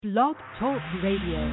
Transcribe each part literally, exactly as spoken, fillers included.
Blog Talk Radio.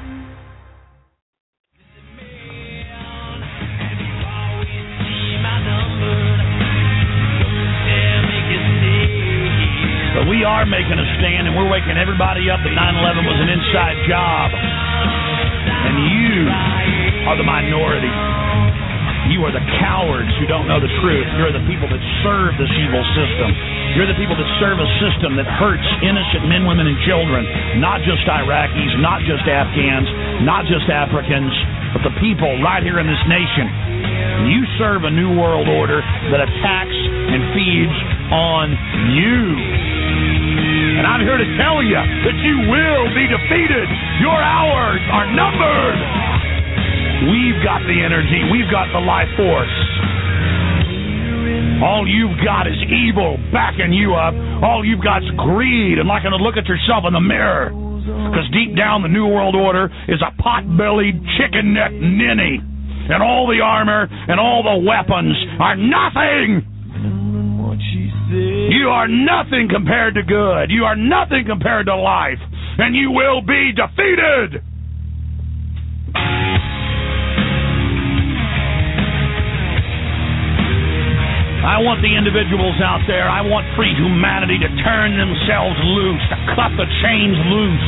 But we are making a stand, and we're waking everybody up that nine eleven was an inside job. And you are the minority. You are the cowards who don't know the truth. You're the people that serve this evil system. You're the people that serve a system that hurts innocent men, women, and children. Not just Iraqis, not just Afghans, not just Africans, but the people right here in this nation. You serve a new world order that attacks and feeds on you. And I'm here to tell you that you will be defeated. Your hours are numbered. We've got the energy. We've got the life force. All you've got is evil backing you up. All you've got is greed and liking to look at yourself in the mirror. Because deep down, the New World Order is a pot-bellied, chicken-necked ninny. And all the armor and all the weapons are nothing. You are nothing compared to good. You are nothing compared to life. And you will be defeated. I want the individuals out there, I want free humanity to turn themselves loose, to cut the chains loose,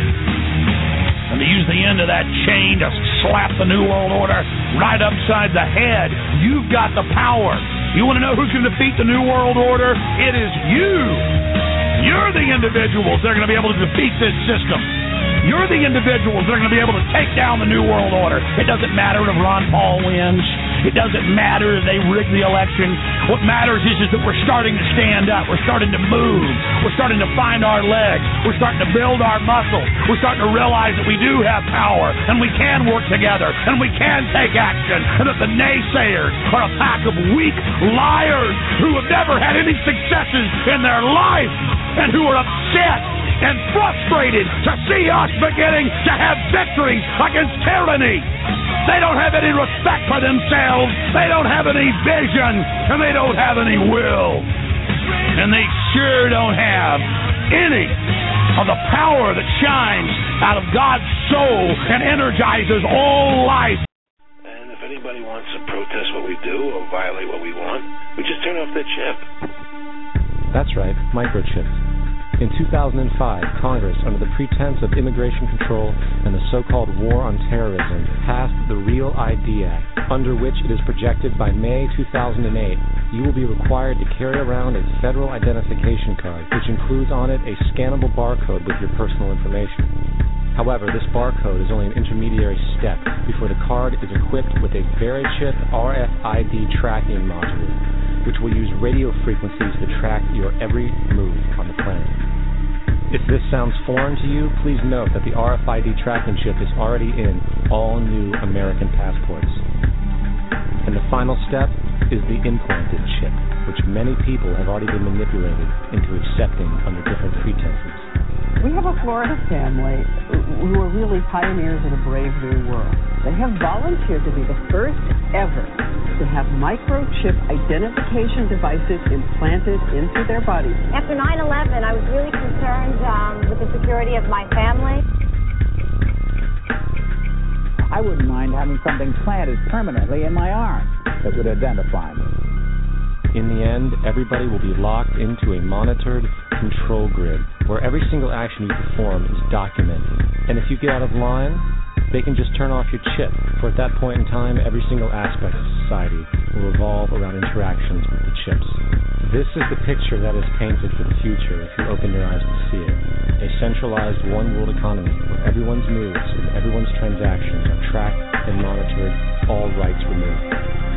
and to use the end of that chain to slap the New World Order right upside the head. You've got the power. You want to know who's going to defeat the New World Order? It is you. You're the individuals that are going to be able to defeat this system. You're the individuals that are going to be able to take down the New World Order. It doesn't matter if Ron Paul wins. It doesn't matter if they rig the election. What matters is, is that we're starting to stand up. We're starting to move. We're starting to find our legs. We're starting to build our muscle. We're starting to realize that we do have power, and we can work together, and we can take action, and that the naysayers are a pack of weak liars who have never had any successes in their life and who are upset and frustrated to see us beginning to have victories against tyranny. They don't have any respect for themselves. They don't have any vision, and they don't have any will. And they sure don't have any of the power that shines out of God's soul and energizes all life. And if anybody wants to protest what we do or violate what we want, we just turn off their chip. That's right, microchips. In two thousand five, Congress, under the pretense of immigration control and the so-called War on Terrorism, passed the REAL I D Act, under which it is projected by May two thousand eight, you will be required to carry around a federal identification card, which includes on it a scannable barcode with your personal information. However, this barcode is only an intermediary step before the card is equipped with a VeriChip R F I D tracking module, which will use radio frequencies to track your every move on the planet. If this sounds foreign to you, please note that the R F I D tracking chip is already in all new American passports. And the final step is the implanted chip, which many people have already been manipulated into accepting under different pretenses. We have a Florida family who are really pioneers in a brave new world. They have volunteered to be the first ever to have microchip identification devices implanted into their bodies. After nine eleven, I was really concerned um, with the security of my family. I wouldn't mind having something planted permanently in my arm that would identify me. In the end, everybody will be locked into a monitored control grid where every single action you perform is documented. And if you get out of line, they can just turn off your chip, for at that point in time, every single aspect of society will revolve around interactions with the chips. This is the picture that is painted for the future if you open your eyes to see it. A centralized one-world economy where everyone's moves and everyone's transactions are tracked and monitored, all rights removed.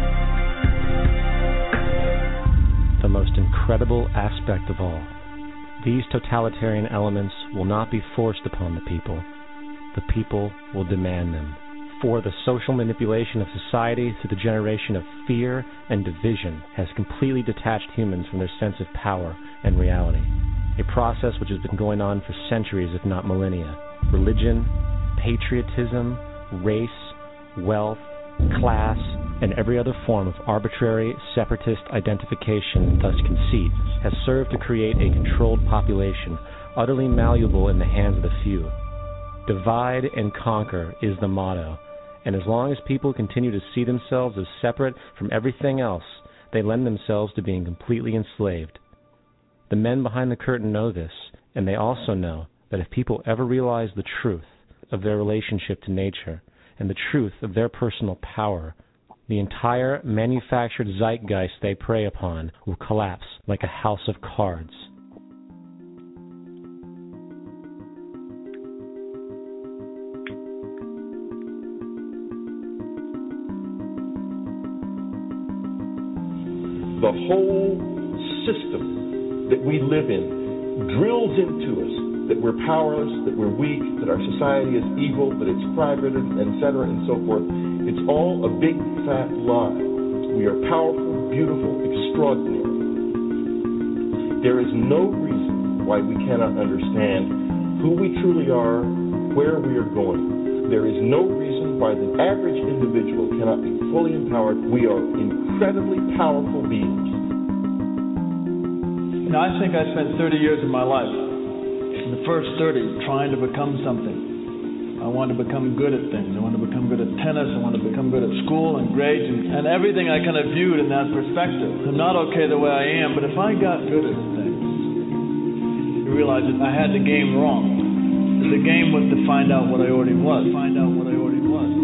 The most incredible aspect of all, these totalitarian elements will not be forced upon the people. The people will demand them. For the social manipulation of society through the generation of fear and division has completely detached humans from their sense of power and reality. A process which has been going on for centuries, if not millennia. Religion, patriotism, race, wealth, class, and every other form of arbitrary, separatist identification, thus conceit, has served to create a controlled population utterly malleable in the hands of the few. Divide and conquer is the motto, and as long as people continue to see themselves as separate from everything else, they lend themselves to being completely enslaved. The men behind the curtain know this, and they also know that if people ever realize the truth of their relationship to nature and the truth of their personal power, the entire manufactured zeitgeist they prey upon will collapse like a house of cards. The whole system that we live in drills into us that we're powerless, that we're weak, that our society is evil, that it's private, et cetera, and so forth. It's all a big, fat lie. We are powerful, beautiful, extraordinary. There is no reason why we cannot understand who we truly are, where we are going. There is no reason why the average individual cannot be fully empowered. We are incredibly powerful beings. You know, I think I spent thirty years of my life, in the first thirty, trying to become something. I wanted to become good at things. I wanted to become good at tennis. I wanted to become good at school and grades and, and everything I kind of viewed in that perspective. I'm not okay the way I am, but if I got good at things, you realize that I had the game wrong. The game was to find out what I already was. Find out what I already was.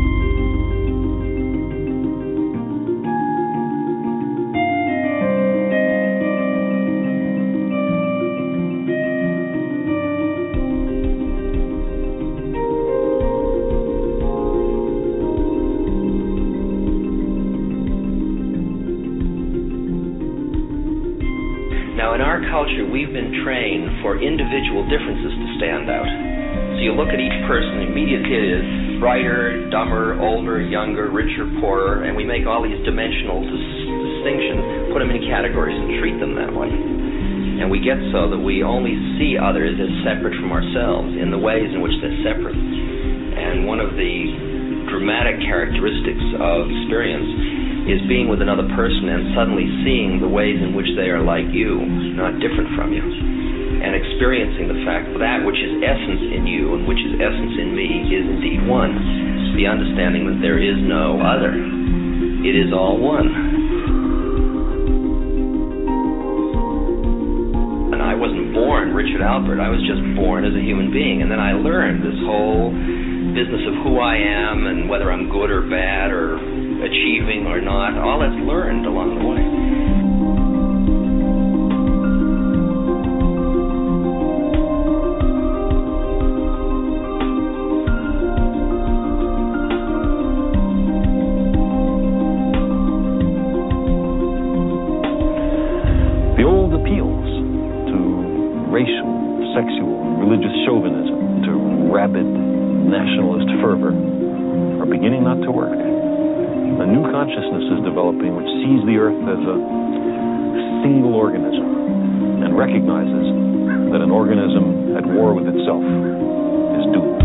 Now, in our culture, we've been trained for individual differences to stand out. So you look at each person, immediately it is brighter, dumber, older, younger, richer, poorer, and we make all these dimensional dis- distinctions, put them in categories and treat them that way. And we get so that we only see others as separate from ourselves in the ways in which they're separate. And one of the dramatic characteristics of experience is being with another person and suddenly seeing the ways in which they are like you, not different from you, and experiencing the fact that that which is essence in you and which is essence in me is indeed one. The understanding that there is no other. It is all one. And I wasn't born Richard Alpert. I was just born as a human being. And then I learned this whole business of who I am and whether I'm good or bad or achieving or not. All that's learned along the way. The old appeals to racial, sexual, religious chauvinism, to rabid nationalist fervor are beginning not to work. A new consciousness is developing which sees the earth as a single organism and recognizes that an organism at war with itself is doomed.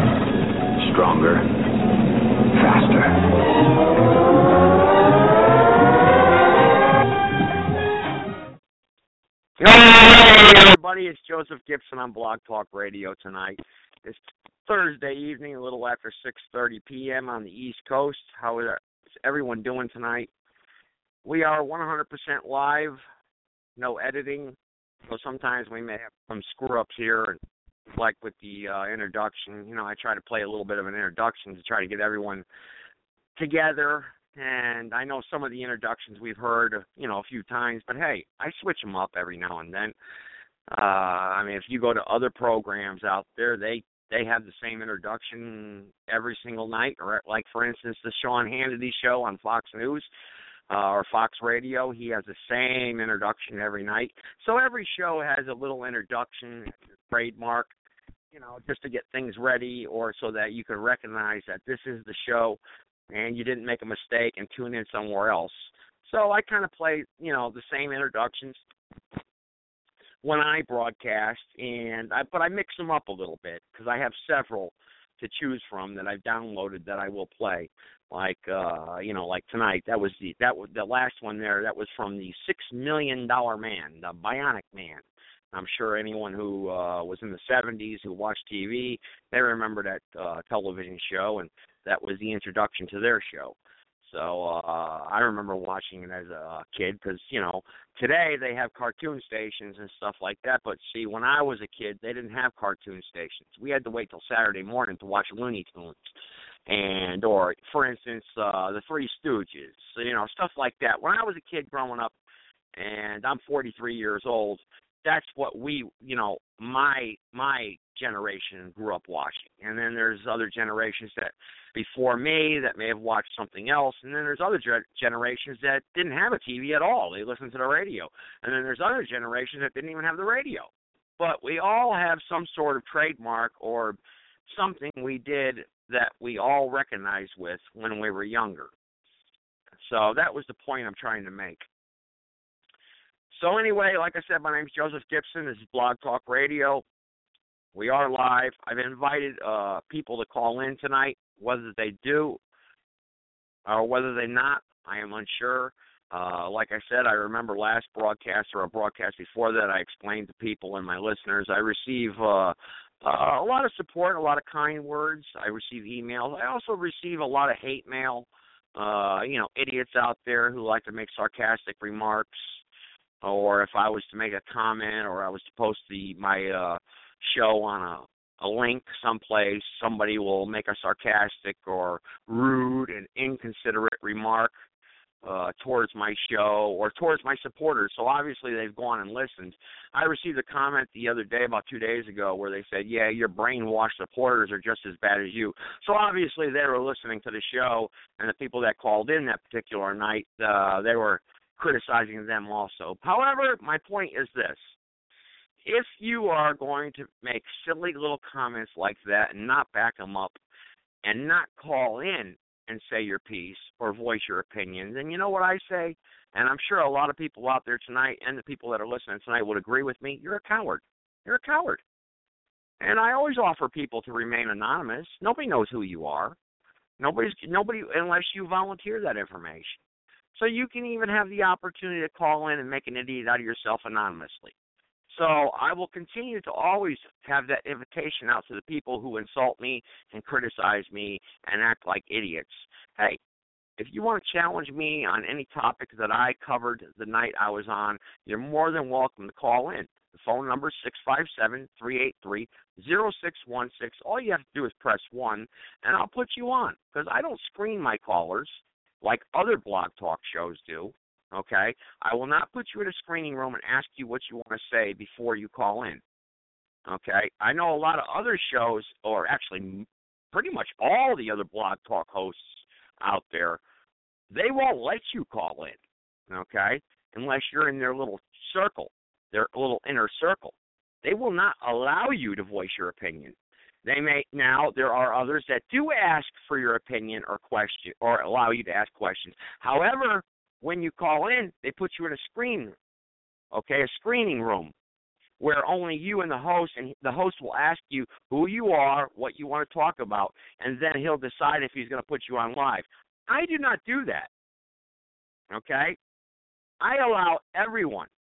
Stronger, faster. Hey, everybody, it's Joseph Gibson on Blog Talk Radio tonight. It's Thursday evening, a little after six thirty p.m. on the East Coast. How is everyone doing tonight? We are one hundred percent live, no editing, so sometimes we may have some screw-ups here, like with the uh, introduction. You know, I try to play a little bit of an introduction to try to get everyone together. And I know some of the introductions we've heard, you know, a few times, but hey, I switch them up every now and then. Uh, I mean, if you go to other programs out there, they, they have the same introduction every single night. Or like, for instance, the Sean Hannity show on Fox News uh, or Fox Radio, he has the same introduction every night. So every show has a little introduction, trademark, you know, just to get things ready or so that you can recognize that this is the show and you didn't make a mistake and tune in somewhere else. So I kind of play, you know, the same introductions when I broadcast, and I, but I mix them up a little bit because I have several to choose from that I've downloaded that I will play. Like, uh, you know, like tonight, that was the that was the last one there. That was from the Six Million Dollar Man, the Bionic Man. I'm sure anyone who uh, was in the seventies who watched T V, they remember that uh, television show, and that was the introduction to their show. So uh, I remember watching it as a kid because, you know, today they have cartoon stations and stuff like that. But, see, when I was a kid, they didn't have cartoon stations. We had to wait till Saturday morning to watch Looney Tunes. And, or, for instance, uh, the Three Stooges, so, you know, stuff like that. When I was a kid growing up, and I'm forty-three years old, that's what we, you know, my my generation grew up watching. And then there's other generations that before me that may have watched something else. And then there's other ge- generations that didn't have a T V at all. They listened to the radio. And then there's other generations that didn't even have the radio. But we all have some sort of trademark or something we did that we all recognize with when we were younger. So that was the point I'm trying to make. So anyway, like I said, my name is Joseph Gibson. This is Blog Talk Radio. We are live. I've invited uh, people to call in tonight. Whether they do or whether they not, I am unsure. Uh, like I said, I remember last broadcast or a broadcast before that, I explained to people and my listeners, I receive uh, uh, a lot of support, a lot of kind words. I receive emails. I also receive a lot of hate mail, uh, you know, idiots out there who like to make sarcastic remarks. Or if I was to make a comment or I was to post the my uh, show on a, a link someplace, somebody will make a sarcastic or rude and inconsiderate remark uh, towards my show or towards my supporters. So obviously they've gone and listened. I received a comment the other day, about two days ago, where they said, yeah, your brainwashed supporters are just as bad as you. So obviously they were listening to the show, and the people that called in that particular night, uh, they were criticizing them also. However, my point is this. If you are going to make silly little comments like that and not back them up and not call in and say your piece or voice your opinion, then you know what I say? And I'm sure a lot of people out there tonight and the people that are listening tonight would agree with me. You're a coward. You're a coward. And I always offer people to remain anonymous. Nobody knows who you are. Nobody's, nobody, unless you volunteer that information. So you can even have the opportunity to call in and make an idiot out of yourself anonymously. So I will continue to always have that invitation out to the people who insult me and criticize me and act like idiots. Hey, if you want to challenge me on any topic that I covered the night I was on, you're more than welcome to call in. The phone number is six five seven, three eight three, zero six one six. All you have to do is press one, and I'll put you on, because I don't screen my callers like other Blog Talk shows do, okay? I will not put you in a screening room and ask you what you want to say before you call in, okay? I know a lot of other shows, or actually pretty much all the other Blog Talk hosts out there, they won't let you call in, okay, unless you're in their little circle, their little inner circle. They will not allow you to voice your opinion. They may now. There are others that do ask for your opinion or question, or allow you to ask questions. However, when you call in, they put you in a screen, okay, a screening room, where only you and the host, and the host will ask you who you are, what you want to talk about, and then he'll decide if he's going to put you on live. I do not do that, okay? I allow everyone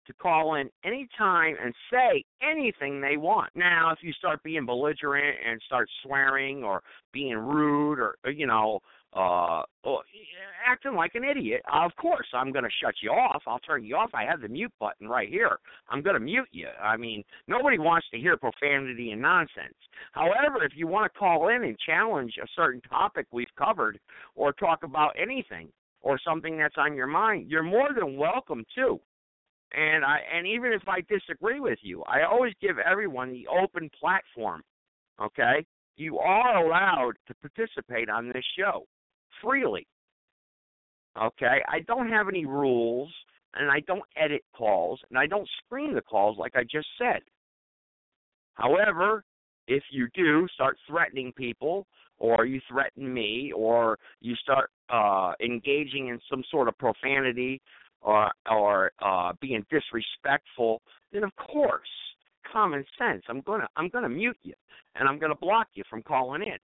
to call in anytime and say anything they want. Now, if you start being belligerent and start swearing or being rude or, you know, uh, or acting like an idiot, of course, I'm going to shut you off. I'll turn you off. I have the mute button right here. I'm going to mute you. I mean, nobody wants to hear profanity and nonsense. However, if you want to call in and challenge a certain topic we've covered or talk about anything or something that's on your mind, you're more than welcome to. And I and even if I disagree with you, I always give everyone the open platform, okay? You are allowed to participate on this show freely, okay? I don't have any rules, and I don't edit calls, and I don't screen the calls like I just said. However, if you do start threatening people, or you threaten me, or you start uh, engaging in some sort of profanity, or or uh, being disrespectful, then of course, common sense. I'm gonna I'm gonna mute you, and I'm gonna block you from calling in.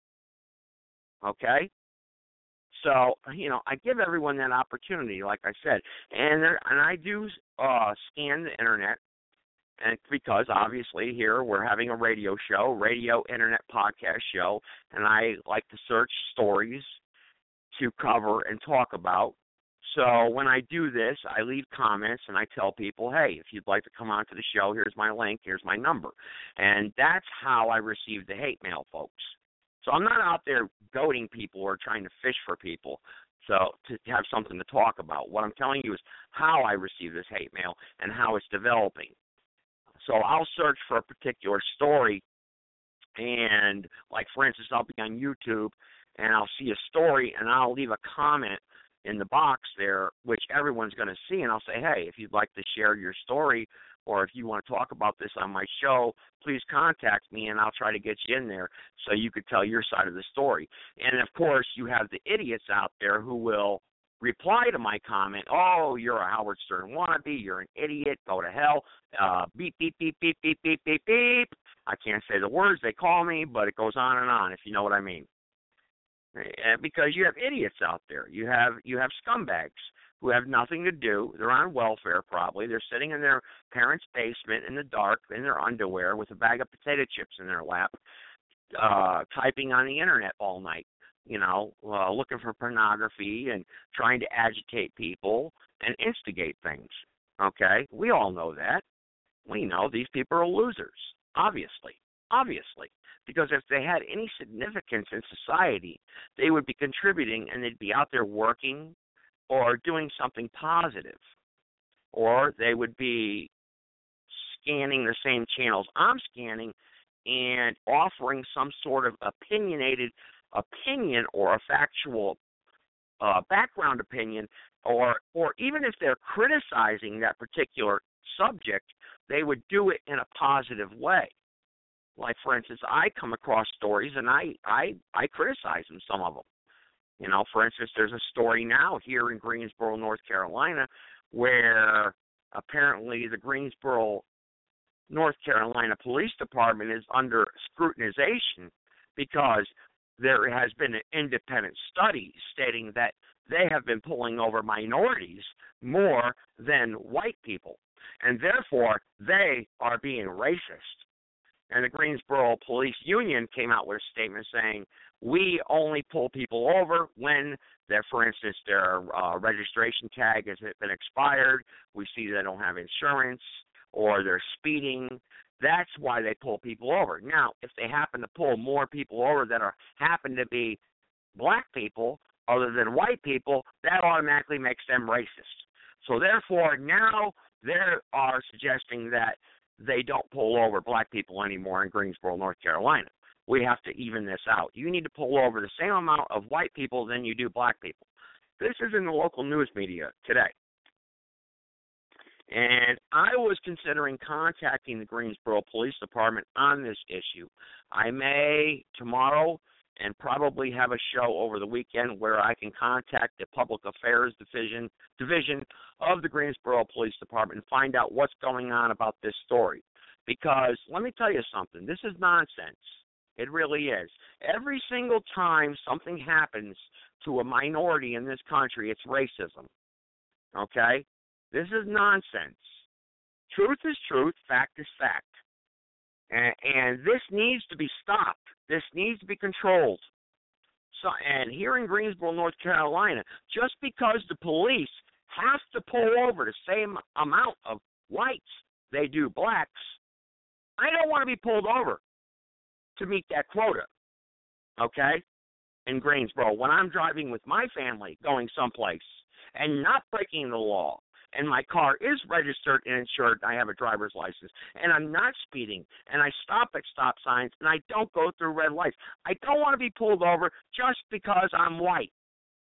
Okay. So you know, I give everyone that opportunity, like I said, and there, and I do uh, scan the internet, and because obviously here we're having a radio show, radio internet podcast show, and I like to search stories to cover and talk about. So when I do this, I leave comments and I tell people, hey, if you'd like to come on to the show, here's my link, here's my number. And that's how I receive the hate mail, folks. So I'm not out there goading people or trying to fish for people so to have something to talk about. What I'm telling you is how I receive this hate mail and how it's developing. So I'll search for a particular story, and like, for instance, I'll be on YouTube and I'll see a story and I'll leave a comment in the box there, which everyone's going to see, and I'll say, hey, if you'd like to share your story or if you want to talk about this on my show, please contact me, and I'll try to get you in there so you could tell your side of the story. And, of course, you have the idiots out there who will reply to my comment, oh, you're a Howard Stern wannabe, you're an idiot, go to hell, uh, beep, beep, beep, beep, beep, beep, beep, beep. I can't say the words they call me, but it goes on and on, if you know what I mean. Because you have idiots out there. You have you have scumbags who have nothing to do. They're on welfare probably. They're sitting in their parents' basement in the dark in their underwear with a bag of potato chips in their lap, uh, typing on the internet all night, you know, uh, looking for pornography and trying to agitate people and instigate things, okay? We all know that. We know these people are losers, obviously, obviously. Because if they had any significance in society, they would be contributing and they'd be out there working or doing something positive. Or they would be scanning the same channels I'm scanning and offering some sort of opinionated opinion or a factual uh, background opinion, or or even if they're criticizing that particular subject, they would do it in a positive way. Like, for instance, I come across stories, and I, I, I criticize them, some of them. You know, for instance, there's a story now here in Greensboro, North Carolina, where apparently the Greensboro, North Carolina Police Department is under scrutinization because there has been an independent study stating that they have been pulling over minorities more than white people, and therefore they are being racist. And the Greensboro Police Union came out with a statement saying, we only pull people over when, they're, for instance, their uh, registration tag has been expired, we see they don't have insurance, or they're speeding. That's why they pull people over. Now, if they happen to pull more people over that are happen to be black people other than white people, that automatically makes them racist. So therefore, now they are suggesting that they don't pull over black people anymore in Greensboro, North Carolina. We have to even this out. You need to pull over the same amount of white people than you do black people. This is in the local news media today. And I was considering contacting the Greensboro Police Department on this issue. I may tomorrow and probably have a show over the weekend where I can contact the Public Affairs Division division of the Greensboro Police Department and find out what's going on about this story. Because let me tell you something, this is nonsense. It really is. Every single time something happens to a minority in this country, it's racism. Okay? This is nonsense. Truth is truth, fact is fact. And, and this needs to be stopped. This needs to be controlled. So, and here in Greensboro, North Carolina, just because the police have to pull over the same amount of whites they do blacks, I don't want to be pulled over to meet that quota, okay, in Greensboro when I'm driving with my family going someplace and not breaking the law. And my car is registered and insured, and I have a driver's license, and I'm not speeding, and I stop at stop signs, and I don't go through red lights. I don't want to be pulled over just because I'm white.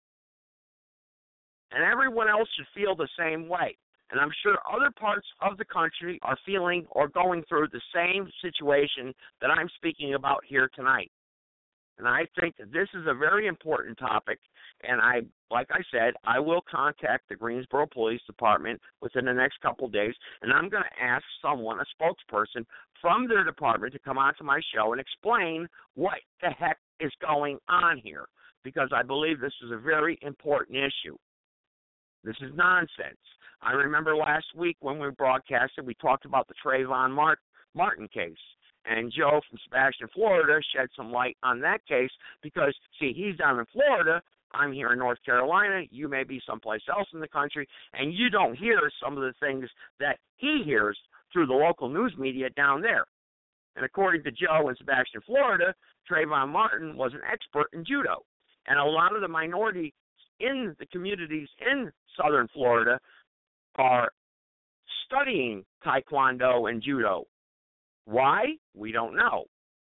And everyone else should feel the same way. And I'm sure other parts of the country are feeling or going through the same situation that I'm speaking about here tonight. And I think that this is a very important topic, and I, like I said, I will contact the Greensboro Police Department within the next couple of days, and I'm going to ask someone, a spokesperson from their department, to come onto my show and explain what the heck is going on here, because I believe this is a very important issue. This is nonsense. I remember last week when we broadcasted, we talked about the Trayvon Martin case. And Joe from Sebastian, Florida, shed some light on that case because, see, he's down in Florida. I'm here in North Carolina. You may be someplace else in the country, and you don't hear some of the things that he hears through the local news media down there. And according to Joe in Sebastian, Florida, Trayvon Martin was an expert in judo. And a lot of the minorities in the communities in southern Florida are studying Taekwondo and judo. Why? We don't know.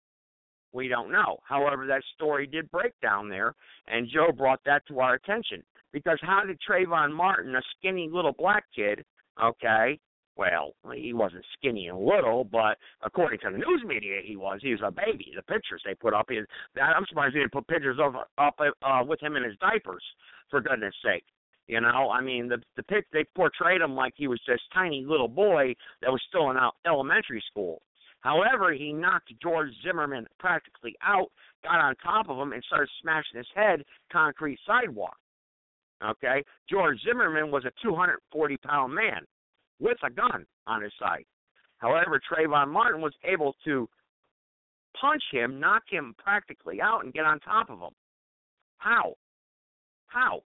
We don't know. However, that story did break down there, and Joe brought that to our attention. Because how did Trayvon Martin, a skinny little black kid, okay, well, he wasn't skinny and little, but according to the news media, he was. He was a baby. The pictures they put up, he, I'm surprised they didn't put pictures of up uh, with him in his diapers, for goodness sake. You know, I mean, the the pic, they portrayed him like he was this tiny little boy that was still in elementary school. However, he knocked George Zimmerman practically out, got on top of him, and started smashing his head concrete sidewalk. Okay? George Zimmerman was a two hundred forty pound man with a gun on his side. However, Trayvon Martin was able to punch him, knock him practically out, and get on top of him. How? How?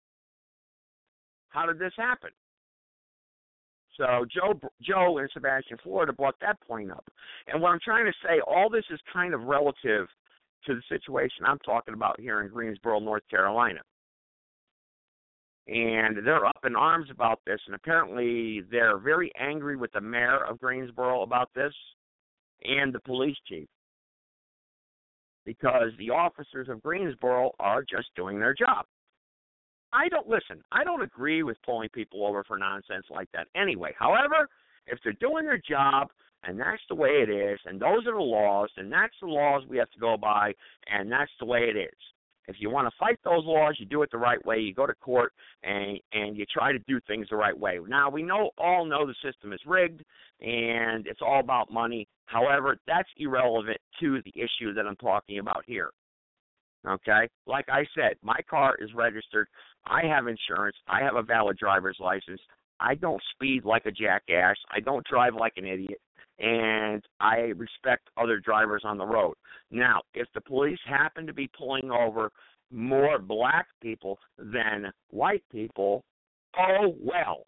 How did this happen? So Joe, Joe in Sebastian, Florida, brought that point up. And what I'm trying to say, all this is kind of relative to the situation I'm talking about here in Greensboro, North Carolina. And they're up in arms about this, and apparently they're very angry with the mayor of Greensboro about this and the police chief, because the officers of Greensboro are just doing their job. I don't, listen, I don't agree with pulling people over for nonsense like that anyway. However, if they're doing their job, and that's the way it is, and those are the laws, and that's the laws we have to go by, and that's the way it is. If you want to fight those laws, you do it the right way. You go to court, and and you try to do things the right way. Now, we know all know the system is rigged, and it's all about money. However, that's irrelevant to the issue that I'm talking about here. Okay? Like I said, my car is registered. I have insurance. I have a valid driver's license. I don't speed like a jackass. I don't drive like an idiot. And I respect other drivers on the road. Now, if the police happen to be pulling over more black people than white people, oh, well.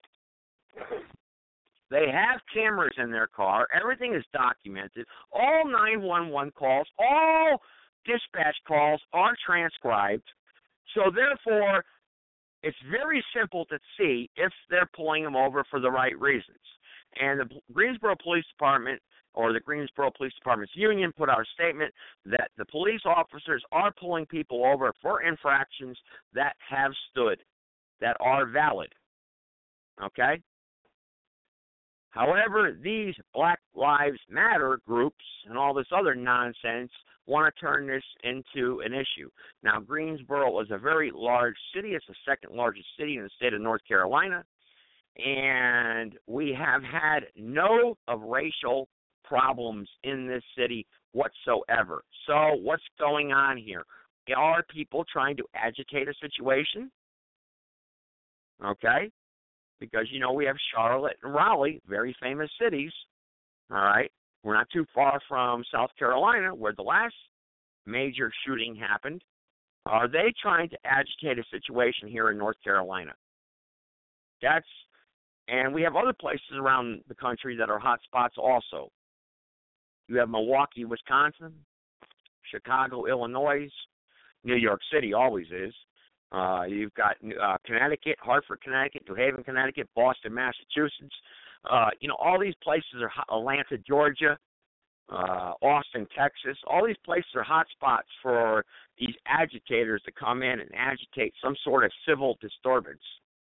They have cameras in their car. Everything is documented. All nine one one calls, all dispatch calls are transcribed. So, therefore, it's very simple to see if they're pulling them over for the right reasons. And the Greensboro Police Department, or the Greensboro Police Department's union, put out a statement that the police officers are pulling people over for infractions that have stood, that are valid. Okay? However, these Black Lives Matter groups and all this other nonsense want to turn this into an issue. Now, Greensboro is a very large city. It's the second largest city in the state of North Carolina. And we have had no of racial problems in this city whatsoever. So what's going on here? Are people trying to agitate a situation? Okay. because, you know, we have Charlotte and Raleigh, very famous cities, all right? We're not too far from South Carolina, where the last major shooting happened. Are they trying to agitate a situation here in North Carolina? That's, and we have other places around the country that are hot spots also. You have Milwaukee, Wisconsin, Chicago, Illinois, New York City always is. Uh, you've got uh, Connecticut, Hartford, Connecticut, New Haven, Connecticut, Boston, Massachusetts. Uh, you know, all these places are hot. Atlanta, Georgia, uh, Austin, Texas. All these places are hot spots for these agitators to come in and agitate some sort of civil disturbance.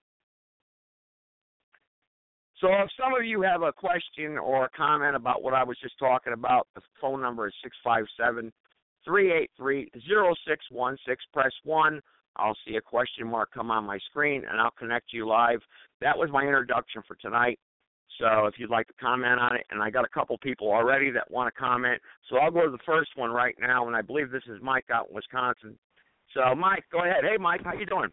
So if some of you have a question or a comment about what I was just talking about, the phone number is six five seven, three eight three, zero six one six. Press one. I'll see a question mark come on my screen, and I'll connect you live. That was my introduction for tonight. So if you'd like to comment on it, and I got a couple people already that want to comment. So I'll go to the first one right now, and I believe this is Mike out in Wisconsin. So, Mike, go ahead. Hey, Mike, how you doing?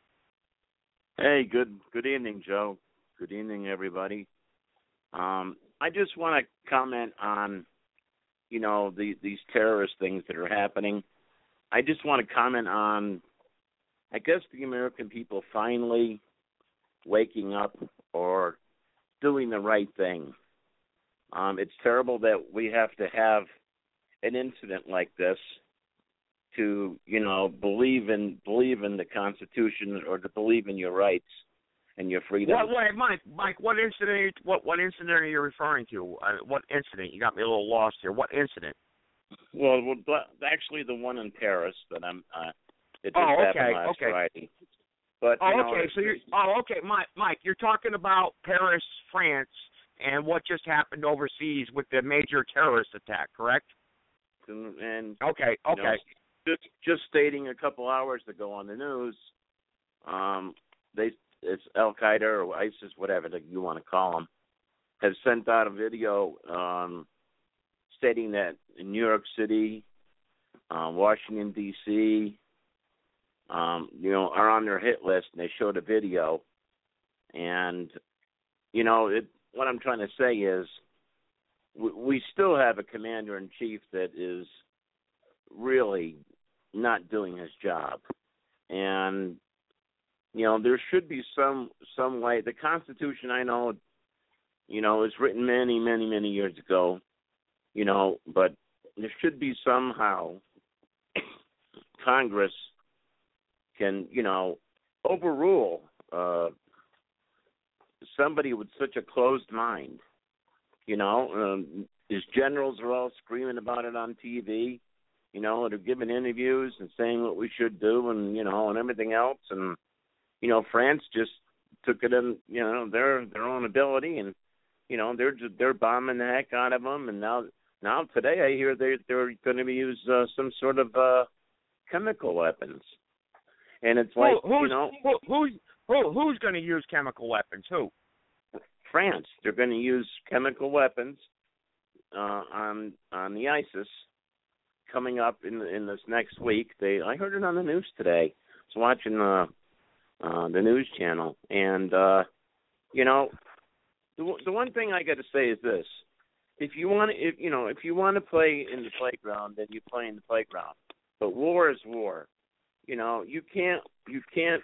Hey, good good evening, Joe. Good evening, everybody. Um, I just want to comment on, you know, the, these terrorist things that are happening. I just want to comment on, I guess, the American people finally waking up or doing the right thing. Um, it's terrible that we have to have an incident like this to, you know, believe in believe in the Constitution or to believe in your rights and your freedom. What, wait, Mike, Mike, what incident? What what incident are you referring to? Uh, what incident? You got me a little lost here. What incident? Well, well actually, the one in Paris that I'm. Uh, it just oh, okay, happened last okay. Friday. But oh, you know, okay. So you're. Oh, okay, Mike. Mike, you're talking about Paris, France, and what just happened overseas with the major terrorist attack, correct? And, and okay, okay. You know, just just stating a couple hours ago on the news, um, they. It's Al Qaeda or ISIS, whatever you want to call them, has sent out a video um, stating that in New York City, uh, Washington, D C, um, you know, are on their hit list, and they showed a video. And, you know, it, what I'm trying to say is we, we still have a commander-in-chief that is really not doing his job. And you know, there should be some some way. The Constitution, I know, you know, is written many, many, many years ago, you know, but there should be somehow Congress can, you know, overrule uh, somebody with such a closed mind. You know, um, his generals are all screaming about it on T V, you know, they're giving interviews and saying what we should do and, you know, and everything else. And you know, France just took it in, you know, their their own ability, and you know, they're just, they're bombing the heck out of them. And now, now today, I hear they they're going to use uh, some sort of uh, chemical weapons. And it's like, who, you know, who, who's who, who's going to use chemical weapons? Who? France. They're going to use chemical weapons uh, on on the ISIS coming up in in this next week. They I heard it on the news today. I was watching uh, uh, the news channel, and uh, you know, the the one thing I got to say is this: if you want to, if you know, if you want to play in the playground, then you play in the playground. But war is war. You know, you can't you can't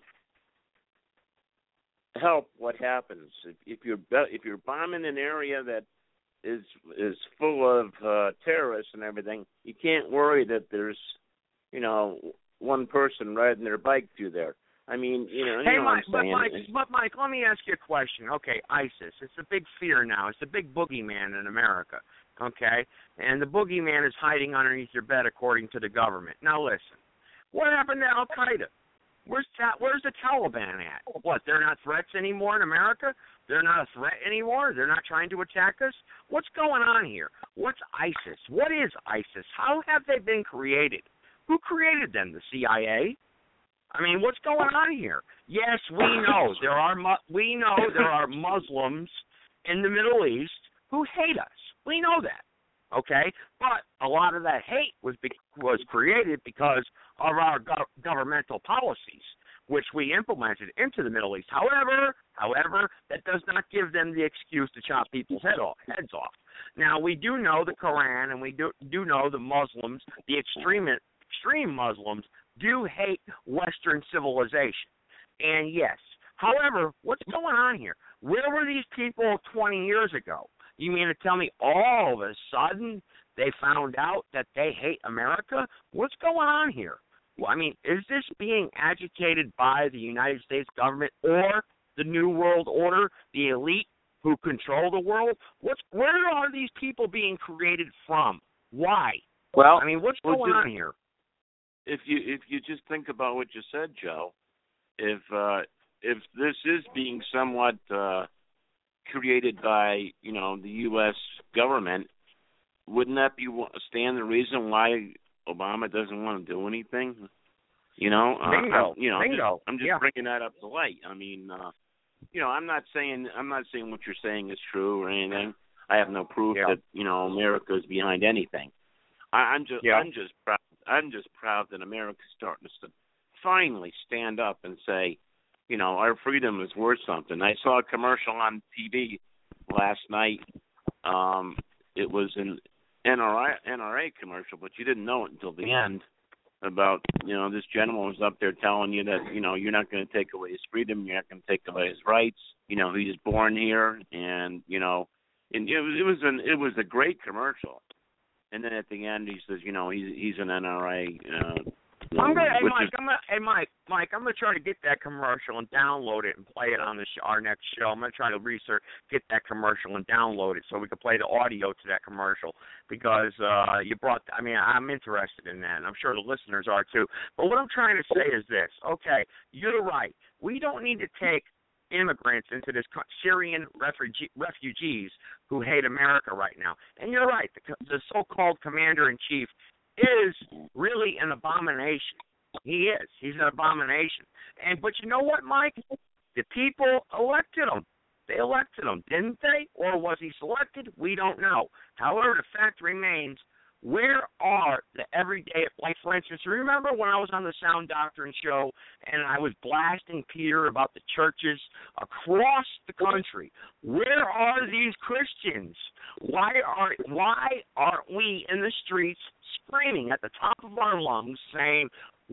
help what happens if, if you're if you're bombing an area that is is full of uh, terrorists and everything. You can't worry that there's, you know, one person riding their bike through there. I mean, you know, hey, you know Mike, what I'm but saying. Mike, but Mike, let me ask you a question. Okay, ISIS, it's a big fear now. It's a big boogeyman in America. Okay, and the boogeyman is hiding underneath your bed, according to the government. Now listen, what happened to Al Qaeda? Where's ta- where's the Taliban at? What, they're not threats anymore in America? They're not a threat anymore? They're not trying to attack us? What's going on here? What's ISIS? What is ISIS? How have they been created? Who created them? The C I A? I mean, what's going on here? Yes, we know there are mu- we know there are Muslims in the Middle East who hate us. We know that. Okay, but a lot of that hate was be- was created because of our go- governmental policies. which we implemented into the Middle East. However, however, that does not give them the excuse to chop people's head off, heads off. Now, we do know the Quran, and we do, do know the Muslims, the extreme, extreme Muslims, do hate Western civilization. And yes, however, what's going on here? Where were these people twenty years ago? You mean to tell me all of a sudden they found out that they hate America? What's going on here? Well, I mean, is this being agitated by the United States government or the New World Order, the elite who control the world? What's where are these people being created from? Why? Well, I mean, what's well, going just, on here? If you if you just think about what you said, Joe, if uh, if this is being somewhat uh, created by you know the U S government, wouldn't that be stand the reason why Obama doesn't want to do anything? You know, Bingo. uh, you know, Bingo. I'm just, I'm just yeah. bringing that up to light. I mean, uh, you know, I'm not saying I'm not saying what you're saying is true or anything. I have no proof yeah. that you know America is behind anything. I, I'm just yeah. I'm just proud. I'm just proud that America's starting to finally stand up and say, you know, our freedom is worth something. I saw a commercial on T V last night. Um, it was an N R A commercial, but you didn't know it until the end. About, you know, this general was up there telling you that, you know, you're not going to take away his freedom, you're not going to take away his rights. You know, he's born here, and you know, and it was it was an it was a great commercial. And then at the end, he says, you know, he's he's an N R A. Uh, I'm gonna, hey Mike, is, I'm gonna, hey Mike, Mike, I'm gonna try to get that commercial and download it and play it on the show, our next show. I'm gonna try to research, get that commercial and download it so we can play the audio to that commercial because uh, you brought. I mean, I'm interested in that, and I'm sure the listeners are too. But what I'm trying to say is this: okay, you're right. We don't need to take immigrants into this Syrian refugee, refugees who hate America right now. And you're right. The, the so-called commander-in-chief is really an abomination. He is. He's an abomination. And but you know what, Mike? The people elected him. They elected him, didn't they? Or was he selected? We don't know. However, the fact remains, where are the everyday, like for instance, remember when I was on the Sound Doctrine show and I was blasting Peter about the churches across the country? Where are these Christians? Why are why aren't we in the streets screaming at the top of our lungs saying,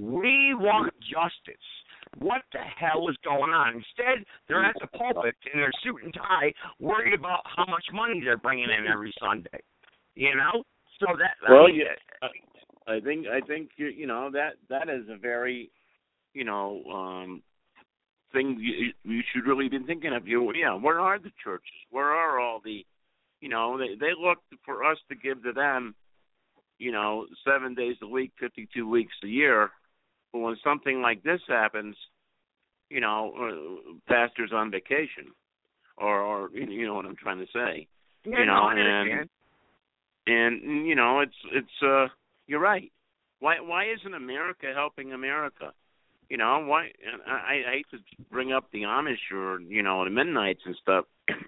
we want justice? What the hell is going on? Instead, they're at the pulpit in their suit and tie worried about how much money they're bringing in every Sunday. You know? So that well, I mean, yeah, I think I think you, you know that that is a very, you know, um, thing you, you should really be thinking of. You, yeah, where are the churches? Where are all the, you know, they they look for us to give to them, you know, seven days a week, fifty-two weeks a year. But when something like this happens, you know, uh, pastors on vacation, or or you know what I'm trying to say, yeah, you know, no, I and. understand. And you know, it's it's uh, you're right. Why why isn't America helping America? You know, why? I, I hate to bring up the Amish or you know the Mennonites and stuff.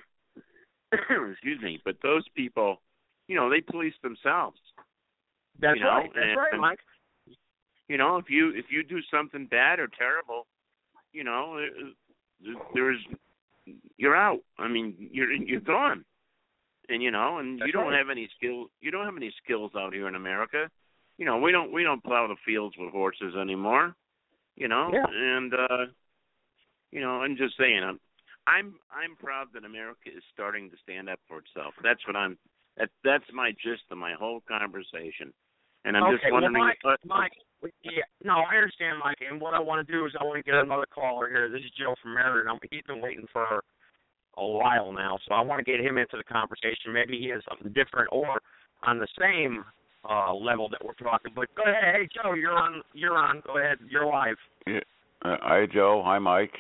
Excuse me, but those people, you know, they police themselves. That's you know? right. That's and, right, Mike. You know, if you if you do something bad or terrible, you know, there's you're out. I mean, you're you're gone. And you know, and That's you don't right. have any skill. You don't have any skills out here in America. You know, we don't we don't plow the fields with horses anymore. You know, yeah. and uh, you know, I'm just saying, I'm I'm I'm proud that America is starting to stand up for itself. That's what I'm. That that's my gist of my whole conversation. And I'm okay, just wondering. well, Mike, what, Mike, yeah, no, I understand, Mike. And what I want to do is I want to get another caller here. This is Joe from Meriden. He's been waiting for a while now, so I want to get him into the conversation. Maybe he has something different or on the same uh, level that we're talking. But go ahead, hey Joe, you're on. You're on. Go ahead, you're live. Yeah. Uh, hi Joe. Hi Mike.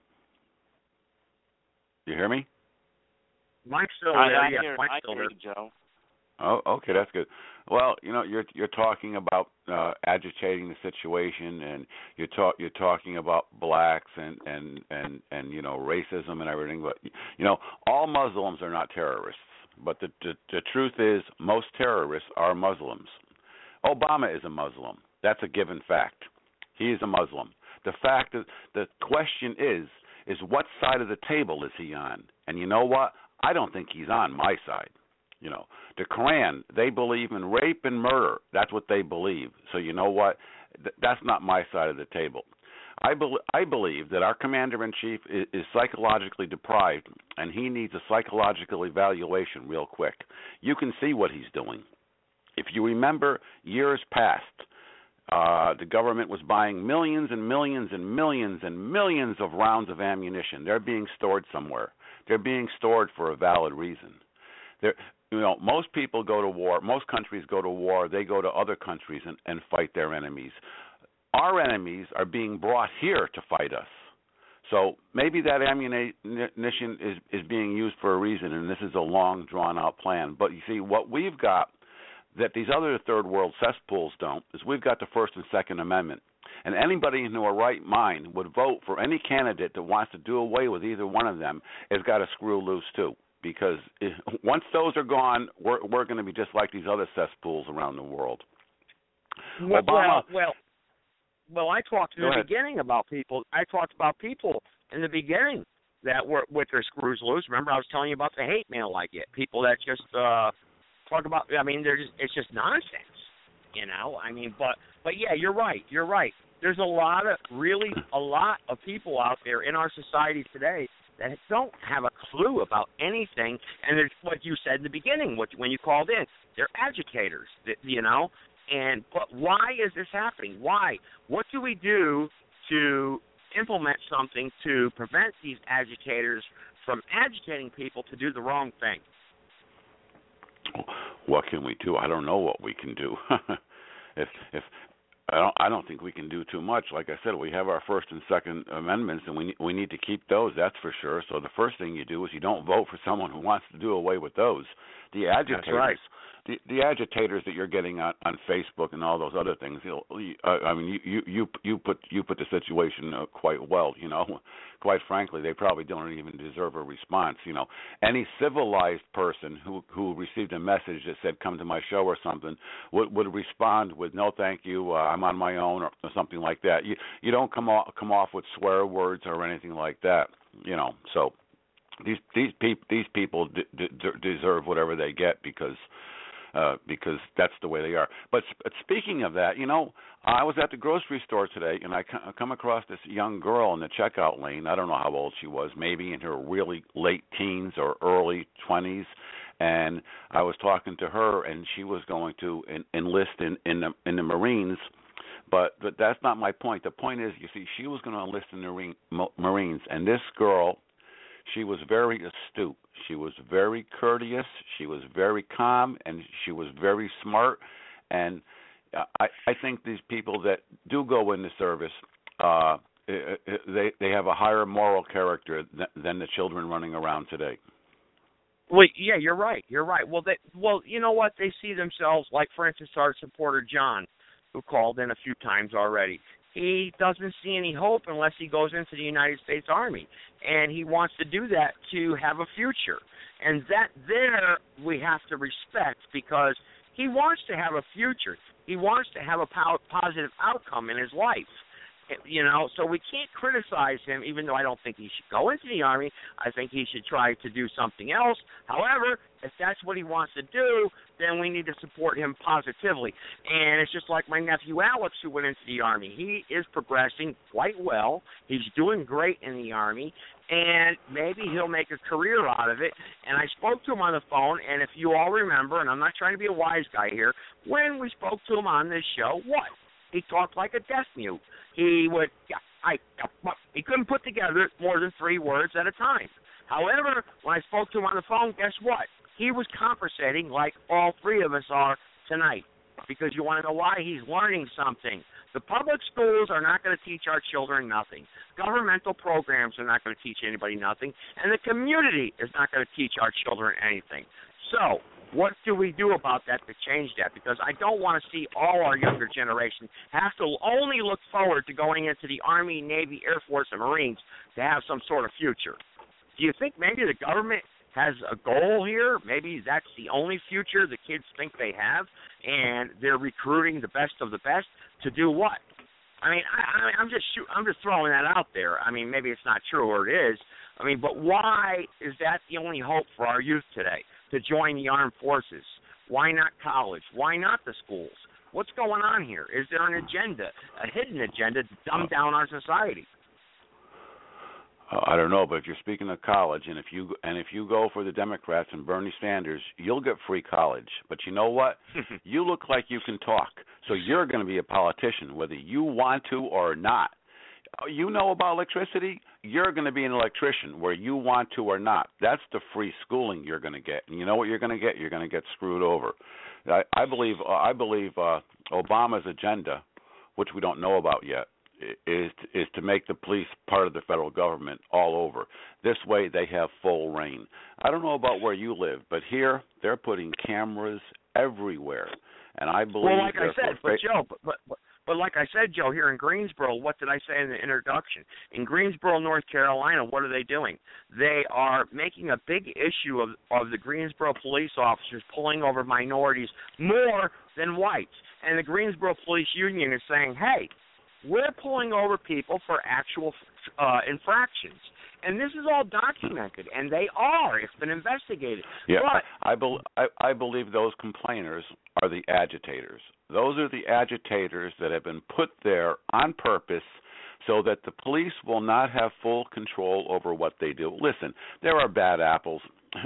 You hear me? Mike's still I, there. I Yes, hear, Mike's I still hear there. you, Joe. Oh, okay, that's good. Well, you know, you're you're talking about uh, agitating the situation, and you're talk you're talking about blacks and, and, and, and you know racism and everything. But you know, all Muslims are not terrorists. But the, the the truth is, most terrorists are Muslims. Obama is a Muslim. That's a given fact. He is a Muslim. The fact that the question is, is what side of the table is he on? And you know what? I don't think he's on my side. You know, the Quran, they believe in rape and murder. That's what they believe. So you know what? Th- that's not my side of the table. I, be- I believe that our commander-in-chief is, is psychologically deprived, and he needs a psychological evaluation real quick. You can see what he's doing. If you remember years past, uh, the government was buying millions and millions and millions and millions of rounds of ammunition. They're being stored somewhere. They're being stored for a valid reason. They're, you know, most people go to war. Most countries go to war. They go to other countries and, and fight their enemies. Our enemies are being brought here to fight us. So maybe that ammunition is, is being used for a reason, and this is a long, drawn-out plan. But you see, what we've got that these other third world cesspools don't is we've got the First and Second Amendment. And anybody in their right mind would vote for any candidate that wants to do away with either one of them has got to screw loose too. Because if, once those are gone, we're, we're going to be just like these other cesspools around the world. Well, Obama, well, well, well, I talked in Go the ahead. beginning about people. I talked about people in the beginning that were with their screws loose. Remember, I was telling you about the hate mail I get. People that just uh, talk about. I mean, they're just, it's just nonsense. You know, I mean, but but yeah, you're right. You're right. There's a lot of really a lot of people out there in our society today that don't have a clue about anything, and there's what you said in the beginning, what, when you called in, they're agitators, you know. And but why is this happening? Why? What do we do to implement something to prevent these agitators from agitating people to do the wrong thing? What can we do? I don't know what we can do. if if I don't I don't think we can do too much. Like I said, we have our First and Second Amendments, and we we need to keep those. That's for sure. So the first thing you do is you don't vote for someone who wants to do away with those. The agitators. That's right. The, the agitators that you're getting on, on Facebook and all those other things, you know, uh, I mean, you, you you put you put the situation uh, quite well. You know, quite frankly, they probably don't even deserve a response. You know, any civilized person who who received a message that said "come to my show" or something would would respond with "no, thank you, uh, I'm on my own" or, or something like that. You you don't come off come off with swear words or anything like that. You know, so these these people these people d- d- deserve whatever they get because. Uh, because that's the way they are. But, but speaking of that, you know, I was at the grocery store today, and I come across this young girl in the checkout lane. I don't know how old she was, maybe in her really late teens or early twenties. And I was talking to her, and she was going to en- enlist in, in, the, in the Marines. But, but that's not my point. The point is, you see, she was going to enlist in the Marine, Marines, and this girl, she was very astute. She was very courteous. She was very calm, and she was very smart. And I, I think these people that do go into service, uh, they they have a higher moral character than, than the children running around today. Well, yeah, you're right. You're right. Well, they, well, you know what? They see themselves, like, for instance, our supporter John, who called in a few times already. He doesn't see any hope unless he goes into the United States Army, and he wants to do that to have a future. And that there we have to respect because he wants to have a future. He wants to have a po- positive outcome in his life. You know, so we can't criticize him, even though I don't think he should go into the Army. I think he should try to do something else. However, if that's what he wants to do, then we need to support him positively. And it's just like my nephew Alex, who went into the Army. He is progressing quite well. He's doing great in the Army, and maybe he'll make a career out of it. And I spoke to him on the phone, and if you all remember, and I'm not trying to be a wise guy here, when we spoke to him on this show, what? He talked like a deaf mute. He would, yeah, I, he couldn't put together more than three words at a time. However, when I spoke to him on the phone, guess what? He was conversating like all three of us are tonight. Because you want to know why? He's learning something. The public schools are not going to teach our children nothing. Governmental programs are not going to teach anybody nothing. And the community is not going to teach our children anything. So, what do we do about that to change that? Because I don't want to see all our younger generation have to only look forward to going into the Army, Navy, Air Force, and Marines to have some sort of future. Do you think maybe the government has a goal here? Maybe that's the only future the kids think they have, and they're recruiting the best of the best to do what? I mean, I, I, I'm just shoot, I'm just throwing that out there. I mean, maybe it's not true or it is. I mean, but why is that the only hope for our youth today to join the armed forces? Why not college? Why not the schools? What's going on here? Is there an agenda, a hidden agenda to dumb down our society? Uh, I don't know, but if you're speaking of college, and if you and if you go for the Democrats and Bernie Sanders, you'll get free college. But you know what? You look like you can talk, so you're going to be a politician, whether you want to or not. You know about electricity, you're going to be an electrician, where you want to or not. That's the free schooling you're going to get. And you know what you're going to get? You're going to get screwed over. I, I believe I believe uh, Obama's agenda, which we don't know about yet, is is to make the police part of the federal government all over. This way they have full reign. I don't know about where you live, but here they're putting cameras everywhere, and I believe. Well, like I said, for but Joe, but, but but but like I said, Joe, here in Greensboro, what did I say in the introduction? In Greensboro, North Carolina, what are they doing? They are making a big issue of of the Greensboro police officers pulling over minorities more than whites, and the Greensboro Police Union is saying, hey, we're pulling over people for actual uh, infractions. And this is all documented, and they are. It's been investigated. Yeah, but, I, be, I, I believe those complainers are the agitators. Those are the agitators that have been put there on purpose so that the police will not have full control over what they do. Listen, there are bad apples.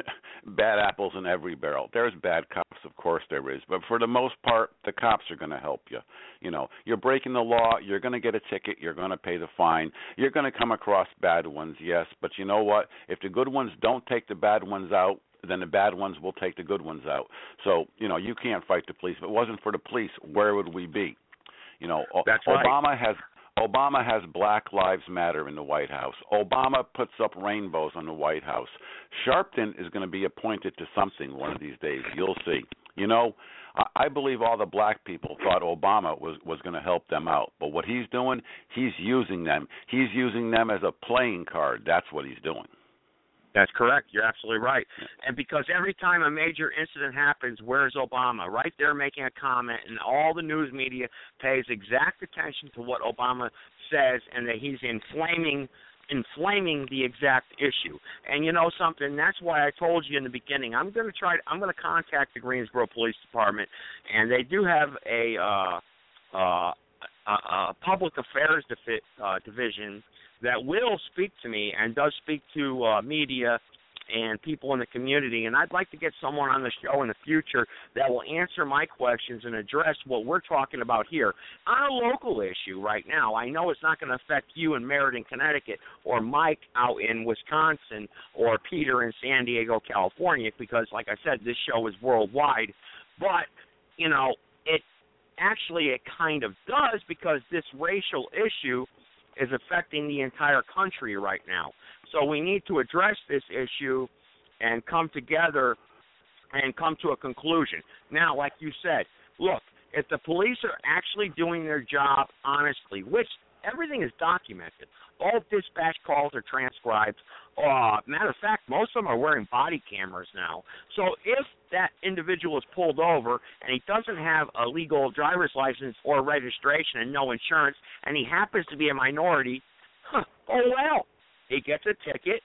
Bad apples in every barrel. There's bad cops, of course there is, but for the most part, the cops are going to help you. You know, you're breaking the law, you're going to get a ticket, you're going to pay the fine. You're going to come across bad ones, yes, but you know what? If the good ones don't take the bad ones out, then the bad ones will take the good ones out. So, you know, you can't fight the police. If it wasn't for the police, where would we be? You know, That's Obama right. has Obama has Black Lives Matter in the White House. Obama puts up rainbows on the White House. Sharpton is going to be appointed to something one of these days. You'll see. You know, I believe all the black people thought Obama was, was going to help them out. But what he's doing, he's using them. He's using them as a playing card. That's what he's doing. That's correct. You're absolutely right. And because every time a major incident happens, where's Obama? Right there making a comment, and all the news media pays exact attention to what Obama says, and that he's inflaming inflaming the exact issue. And you know something? That's why I told you in the beginning, I'm going to try I'm going to contact the Greensboro Police Department, and they do have a uh, uh, a, a public affairs divi- uh, division that will speak to me and does speak to uh, media and people in the community. And I'd like to get someone on the show in the future that will answer my questions and address what we're talking about here on a local issue right now. I know it's not going to affect you in Meriden, Connecticut, or Mike out in Wisconsin, or Peter in San Diego, California, because, like I said, this show is worldwide. But, you know, it actually it kind of does, because this racial issue is affecting the entire country right now. So we need to address this issue and come together and come to a conclusion. Now, like you said, look, if the police are actually doing their job honestly, which everything is documented, all dispatch calls are transcribed. Uh, matter of fact, most of them are wearing body cameras now. So if that individual is pulled over and he doesn't have a legal driver's license or registration and no insurance, and he happens to be a minority, huh, oh well, he gets a ticket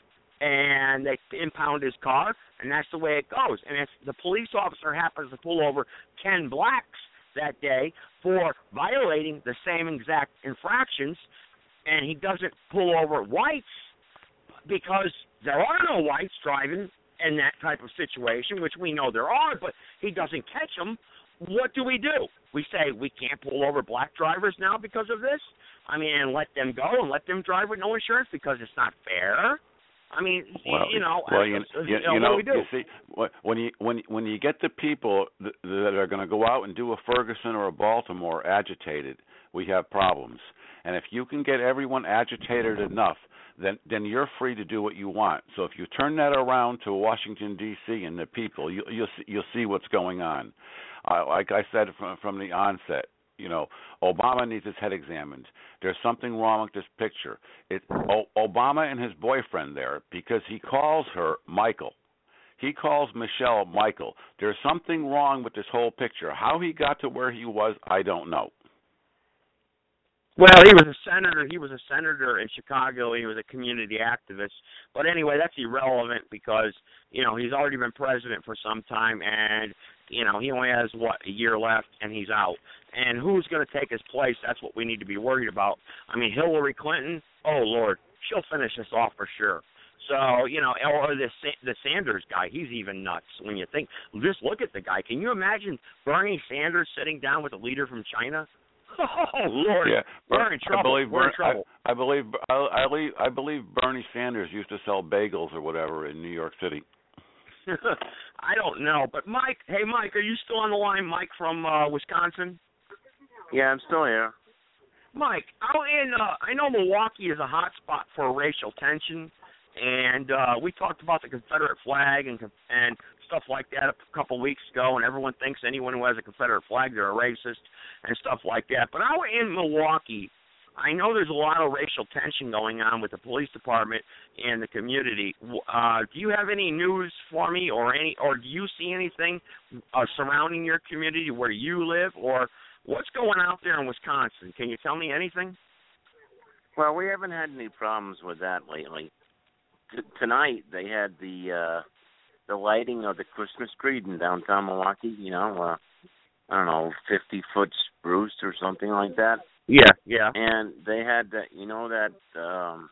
and they impound his car, and that's the way it goes. And if the police officer happens to pull over ten blacks that day for violating the same exact infractions, and he doesn't pull over whites, because there are no whites driving in that type of situation, which we know there are, but he doesn't catch them, what do we do? We say we can't pull over black drivers now because of this? I mean, and let them go and let them drive with no insurance because it's not fair? I mean, well, you know, well, you, uh, you, you know, you know, what do we do? You see, when you when when you get the people that, that are going to go out and do a Ferguson or a Baltimore agitated, we have problems. And if you can get everyone agitated enough, then then you're free to do what you want. So if you turn that around to Washington D C and the people, you, you'll see, you'll see what's going on. Uh, like I said from from the onset, you know, Obama needs his head examined. There's something wrong with this picture. It, o- Obama and his boyfriend there, because he calls her Michael. He calls Michelle Michael. There's something wrong with this whole picture. How he got to where he was, I don't know. Well, he was a senator. He was a senator in Chicago. He was a community activist. But anyway, that's irrelevant because, you know, he's already been president for some time, and, you know, he only has, what, a year left, and he's out. And who's going to take his place? That's what we need to be worried about. I mean, Hillary Clinton, oh, Lord, she'll finish this off for sure. So, you know, or the the Sanders guy, he's even nuts when you think. Just look at the guy. Can you imagine Bernie Sanders sitting down with a leader from China? Oh, Lord, yeah. we're in trouble. I believe, we're in trouble. I, I believe I, I, believe, I believe Bernie Sanders used to sell bagels or whatever in New York City. I don't know, but Mike, hey Mike, are you still on the line? Mike from uh, Wisconsin? Yeah, I'm still here. Mike, out in uh, I know Milwaukee is a hot spot for racial tension, and uh, we talked about the Confederate flag and and stuff like that a couple weeks ago, and everyone thinks anyone who has a Confederate flag, they're a racist and stuff like that. But out in Milwaukee, I know there's a lot of racial tension going on with the police department and the community. Uh, do you have any news for me, or any, or do you see anything uh, surrounding your community where you live, or what's going out there in Wisconsin? Can you tell me anything? Well, we haven't had any problems with that lately. T- tonight they had the uh, the lighting of the Christmas tree in downtown Milwaukee. You know, uh, I don't know, fifty foot spruce or something like that. Yeah, yeah. And they had that, you know, that um,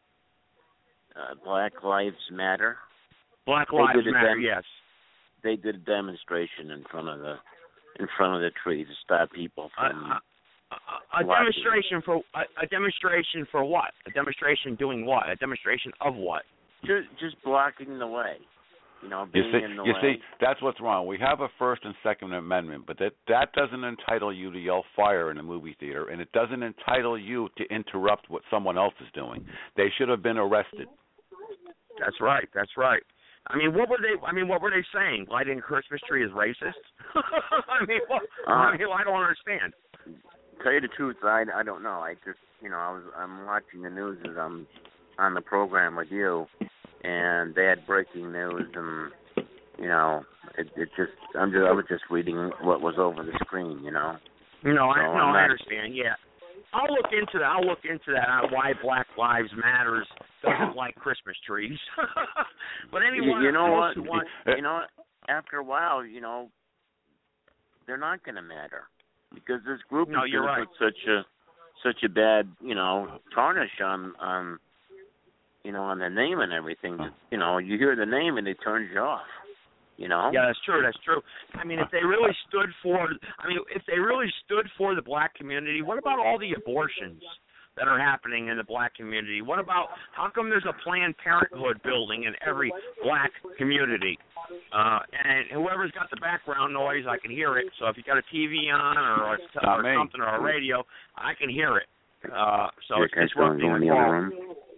uh, Black Lives Matter. Black Lives Matter, dem- yes. They did a demonstration in front of the in front of the tree to stop people from. Uh, uh, a demonstration for a, a demonstration for what? A demonstration doing what? A demonstration of what? Just just blocking the way. You know, being you see, in the you way. see, that's what's wrong. We have a First and Second Amendment, but that that doesn't entitle you to yell fire in a movie theater, and it doesn't entitle you to interrupt what someone else is doing. They should have been arrested. That's right. That's right. I mean, what were they? I mean, what were they saying? Lighting a Christmas tree is racist? I mean, what, uh, I mean, I don't understand. Tell you the truth, I I don't know. I just, you know, I was I'm watching the news as I'm on the program with you. And they had breaking news, and you know, it, it just I'm just I was just reading what was over the screen, you know. No, I so no, not, I understand. Yeah, I'll look into that. I'll look into that on why Black Lives Matters doesn't like Christmas trees. But anyone, you, you know what? Want, you know, after a while, you know, they're not going to matter because this group no, is going right. to put such a such a bad, you know, tarnish on on. You know, on the name and everything. You know, you hear the name and it turns you off. You know. Yeah, that's true. That's true. I mean, if they really stood for, I mean, if they really stood for the black community, what about all the abortions that are happening in the black community? What about how come there's a Planned Parenthood building in every black community? Uh, and whoever's got the background noise, I can hear it. So if you got a T V on or, a, or something or a radio, I can hear it. Uh, so Your it's disrupting the call.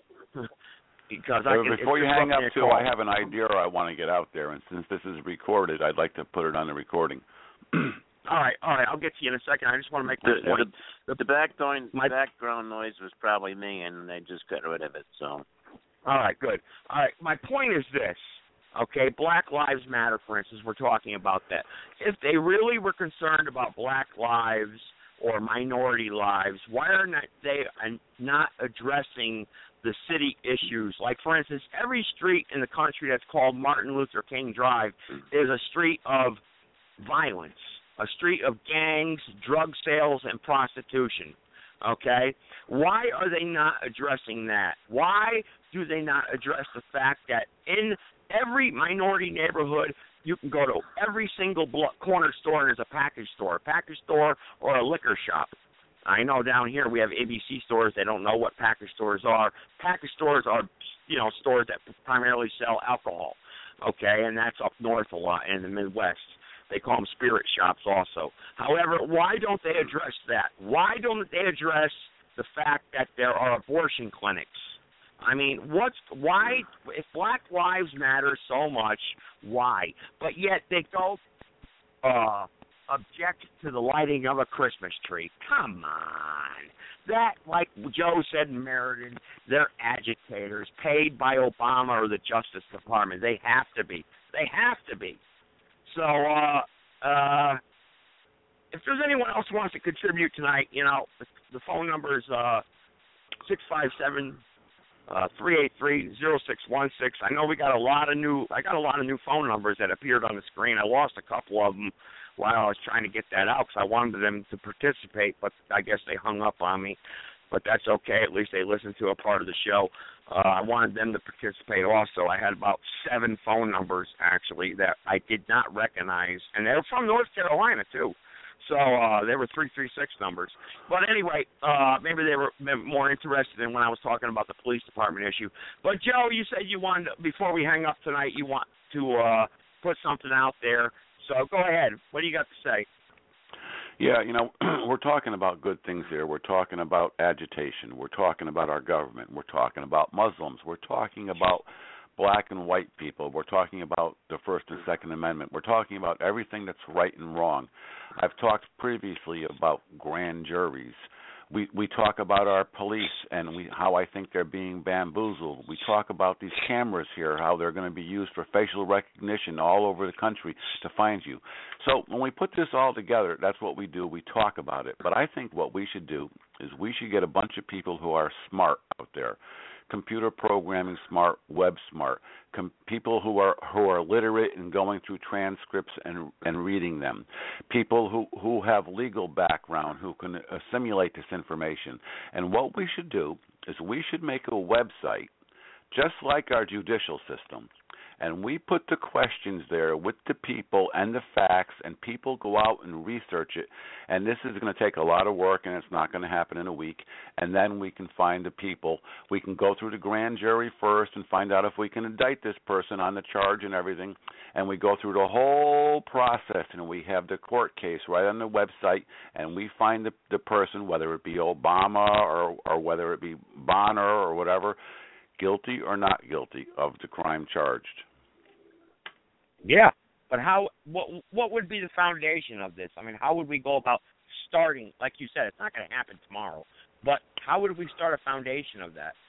Because I can, before you hang up, too, I have an idea I want to get out there, and since this is recorded, I'd like to put it on the recording. all right, all right, I'll get to you in a second. I just want to make my the, point. The, the background, my, background noise was probably me, and they just got rid of it. So. All right, good. All right, my point is this. Okay, Black Lives Matter, for instance, we're talking about that. If they really were concerned about black lives or minority lives, why are not they not addressing the city issues? Like, for instance, every street in the country that's called Martin Luther King Drive is a street of violence, a street of gangs, drug sales, and prostitution. Okay? Why are they not addressing that? Why do they not address the fact that in every minority neighborhood, you can go to every single block, corner store and there's a package store, a package store or a liquor shop. I know down here we have A B C stores. They don't know what package stores are. Package stores are, you know, stores that primarily sell alcohol, okay, and that's up north a lot in the Midwest. They call them spirit shops also. However, why don't they address that? Why don't they address the fact that there are abortion clinics? I mean, what's why? If Black Lives Matter so much, why? But yet they don't uh, object to the lighting of a Christmas tree. Come on. That, like Joe said in Meriden, they're agitators paid by Obama or the Justice Department. They have to be. They have to be. So, uh, uh, if there's anyone else who wants to contribute tonight, you know, the, the phone number is uh, six five seven, three eight three, zero six one six. I know we got a lot of new, I got a lot of new phone numbers that appeared on the screen. I lost a couple of them while I was trying to get that out because I wanted them to participate, but I guess they hung up on me. But that's okay. At least they listened to a part of the show. Uh, I wanted them to participate also. I had about seven phone numbers, actually, that I did not recognize, and they were from North Carolina, too. So uh, they were three three six numbers. But anyway, uh, maybe they were more interested in when I was talking about the police department issue. But, Joe, you said you wanted, to, before we hang up tonight, you want to uh, put something out there. So go ahead. What do you got to say? Yeah, you know, we're talking about good things here. We're talking about agitation. We're talking about our government. We're talking about Muslims. We're talking about black and white people. We're talking about the First and Second Amendment. We're talking about everything that's right and wrong. I've talked previously about grand juries. We we talk about our police and we how I think they're being bamboozled. We talk about these cameras here, how they're going to be used for facial recognition all over the country to find you. So when we put this all together, that's what we do. We talk about it. But I think what we should do is we should get a bunch of people who are smart out there. Computer programming smart, web smart, com- people who are who are literate in going through transcripts and and reading them, people who, who have legal background who can assimilate this information. And what we should do is we should make a website just like our judicial system, and we put the questions there with the people and the facts, and people go out and research it. And this is going to take a lot of work, and it's not going to happen in a week. And then we can find the people. We can go through the grand jury first and find out if we can indict this person on the charge and everything. And we go through the whole process, and we have the court case right on the website, and we find the, the person, whether it be Obama or, or whether it be Bonner or whatever, guilty or not guilty of the crime charged. Yeah, but how? What what would be the foundation of this? I mean, how would we go about starting? Like you said, it's not going to happen tomorrow. But how would we start a foundation of that?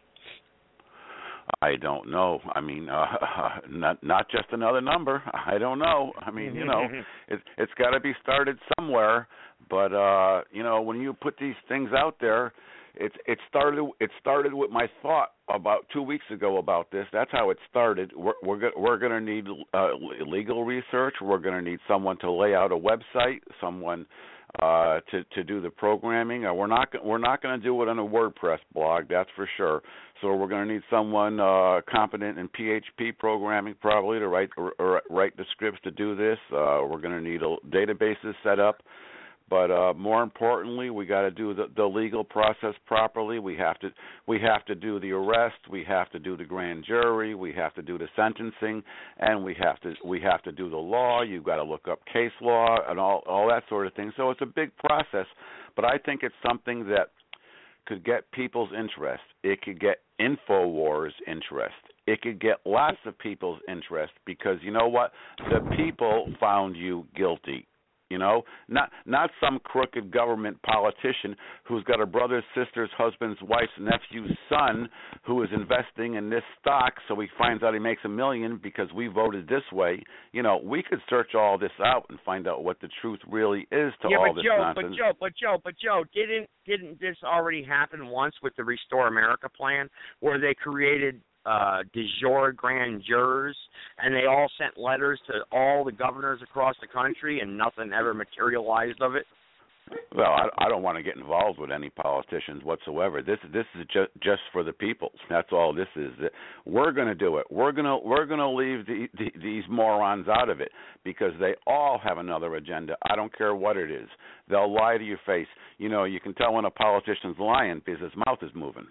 I don't know. I mean, uh, not not just another number. I don't know. I mean, you know, it, it's got to be started somewhere. But uh, you know, when you put these things out there, It it started it started with my thought about two weeks ago about this. That's how it started. We're we're go, we're going to need uh, legal research. We're going to need someone to lay out a website, someone uh, to to do the programming. Uh, we're not we're not going to do it on a WordPress blog, that's for sure. So we're going to need someone uh, competent in P H P programming, probably, to write or, or write the scripts to do this. Uh, we're going to need a databases set up. But uh, more importantly, we got to do the, the legal process properly. We have to we have to do the arrest. We have to do the grand jury. We have to do the sentencing, and we have to we have to do the law. You've got to look up case law and all all that sort of thing. So it's a big process, but I think it's something that could get people's interest. It could get InfoWars interest. It could get lots of people's interest because you know what? The people found you guilty. You know, not not some crooked government politician who's got a brother's, sister's, husband's, wife's, nephew's son who is investing in this stock, so he finds out he makes a million because we voted this way. You know, we could search all this out and find out what the truth really is to yeah, all but this Joe, nonsense. But Joe, but Joe, but Joe, didn't didn't this already happen once with the Restore America plan, where they created Uh, de jure grand jurors, and they all sent letters to all the governors across the country, and nothing ever materialized of it? Well, I, I don't want to get involved with any politicians whatsoever. This this is just just for the people. That's all this is. We're going to do it. We're going to we're going to leave the, the, these morons out of it because they all have another agenda. I don't care what it is. They'll lie to your face. You know, you can tell when a politician's lying because his mouth is moving.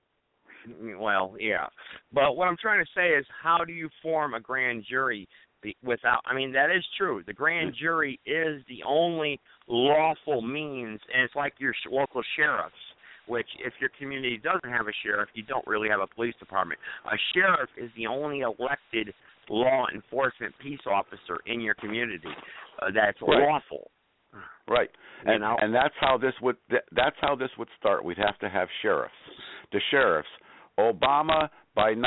Well, yeah. But what I'm trying to say is, how do you form a grand jury without, I mean, that is true. The grand jury is the only lawful means, and it's like your local sheriffs, which if your community doesn't have a sheriff, you don't really have a police department. A sheriff is the only elected law enforcement peace officer in your community uh, that's right. lawful. Right. And, you know? and that's how this would that's how this would start. We'd have to have sheriffs. The sheriffs Obama, by not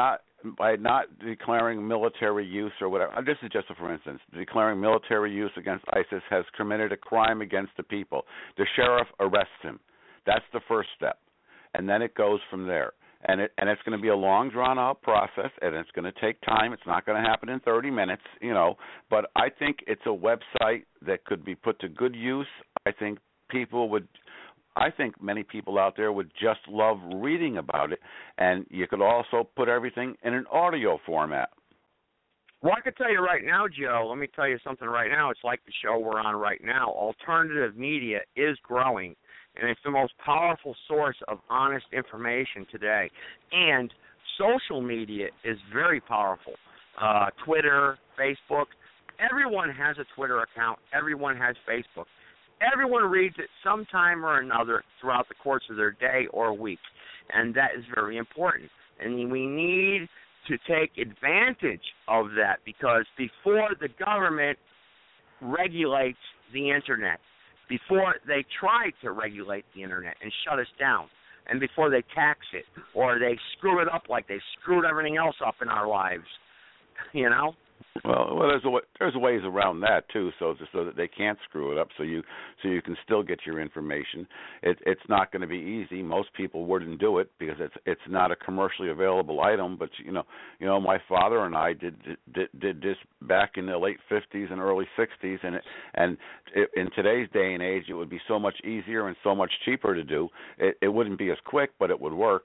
by not declaring military use or whatever. This is just a for instance. Declaring military use against ISIS has committed a crime against the people. The sheriff arrests him. That's the first step, and then it goes from there. And it and it's going to be a long, drawn-out process, and it's going to take time. It's not going to happen in thirty minutes, you know. But I think it's a website that could be put to good use. I think people would. I think many people out there would just love reading about it, and you could also put everything in an audio format. Well, I can tell you right now, Joe, let me tell you something right now. It's like the show we're on right now. Alternative media is growing, and it's the most powerful source of honest information today. And social media is very powerful. Uh, Twitter, Facebook, everyone has a Twitter account. Everyone has Facebook. Everyone reads it sometime or another throughout the course of their day or week, and that is very important. And we need to take advantage of that, because before the government regulates the Internet, before they try to regulate the Internet and shut us down, and before they tax it or they screw it up like they screwed everything else up in our lives, you know? Well, well, there's a, there's ways around that too, so so that they can't screw it up, so you so you can still get your information. It, it's not going to be easy. Most people wouldn't do it because it's it's not a commercially available item. But you know, you know, my father and I did did, did this back in the late fifties and early sixties, and it, and it, in today's day and age, it would be so much easier and so much cheaper to do. It, it wouldn't be as quick, but it would work.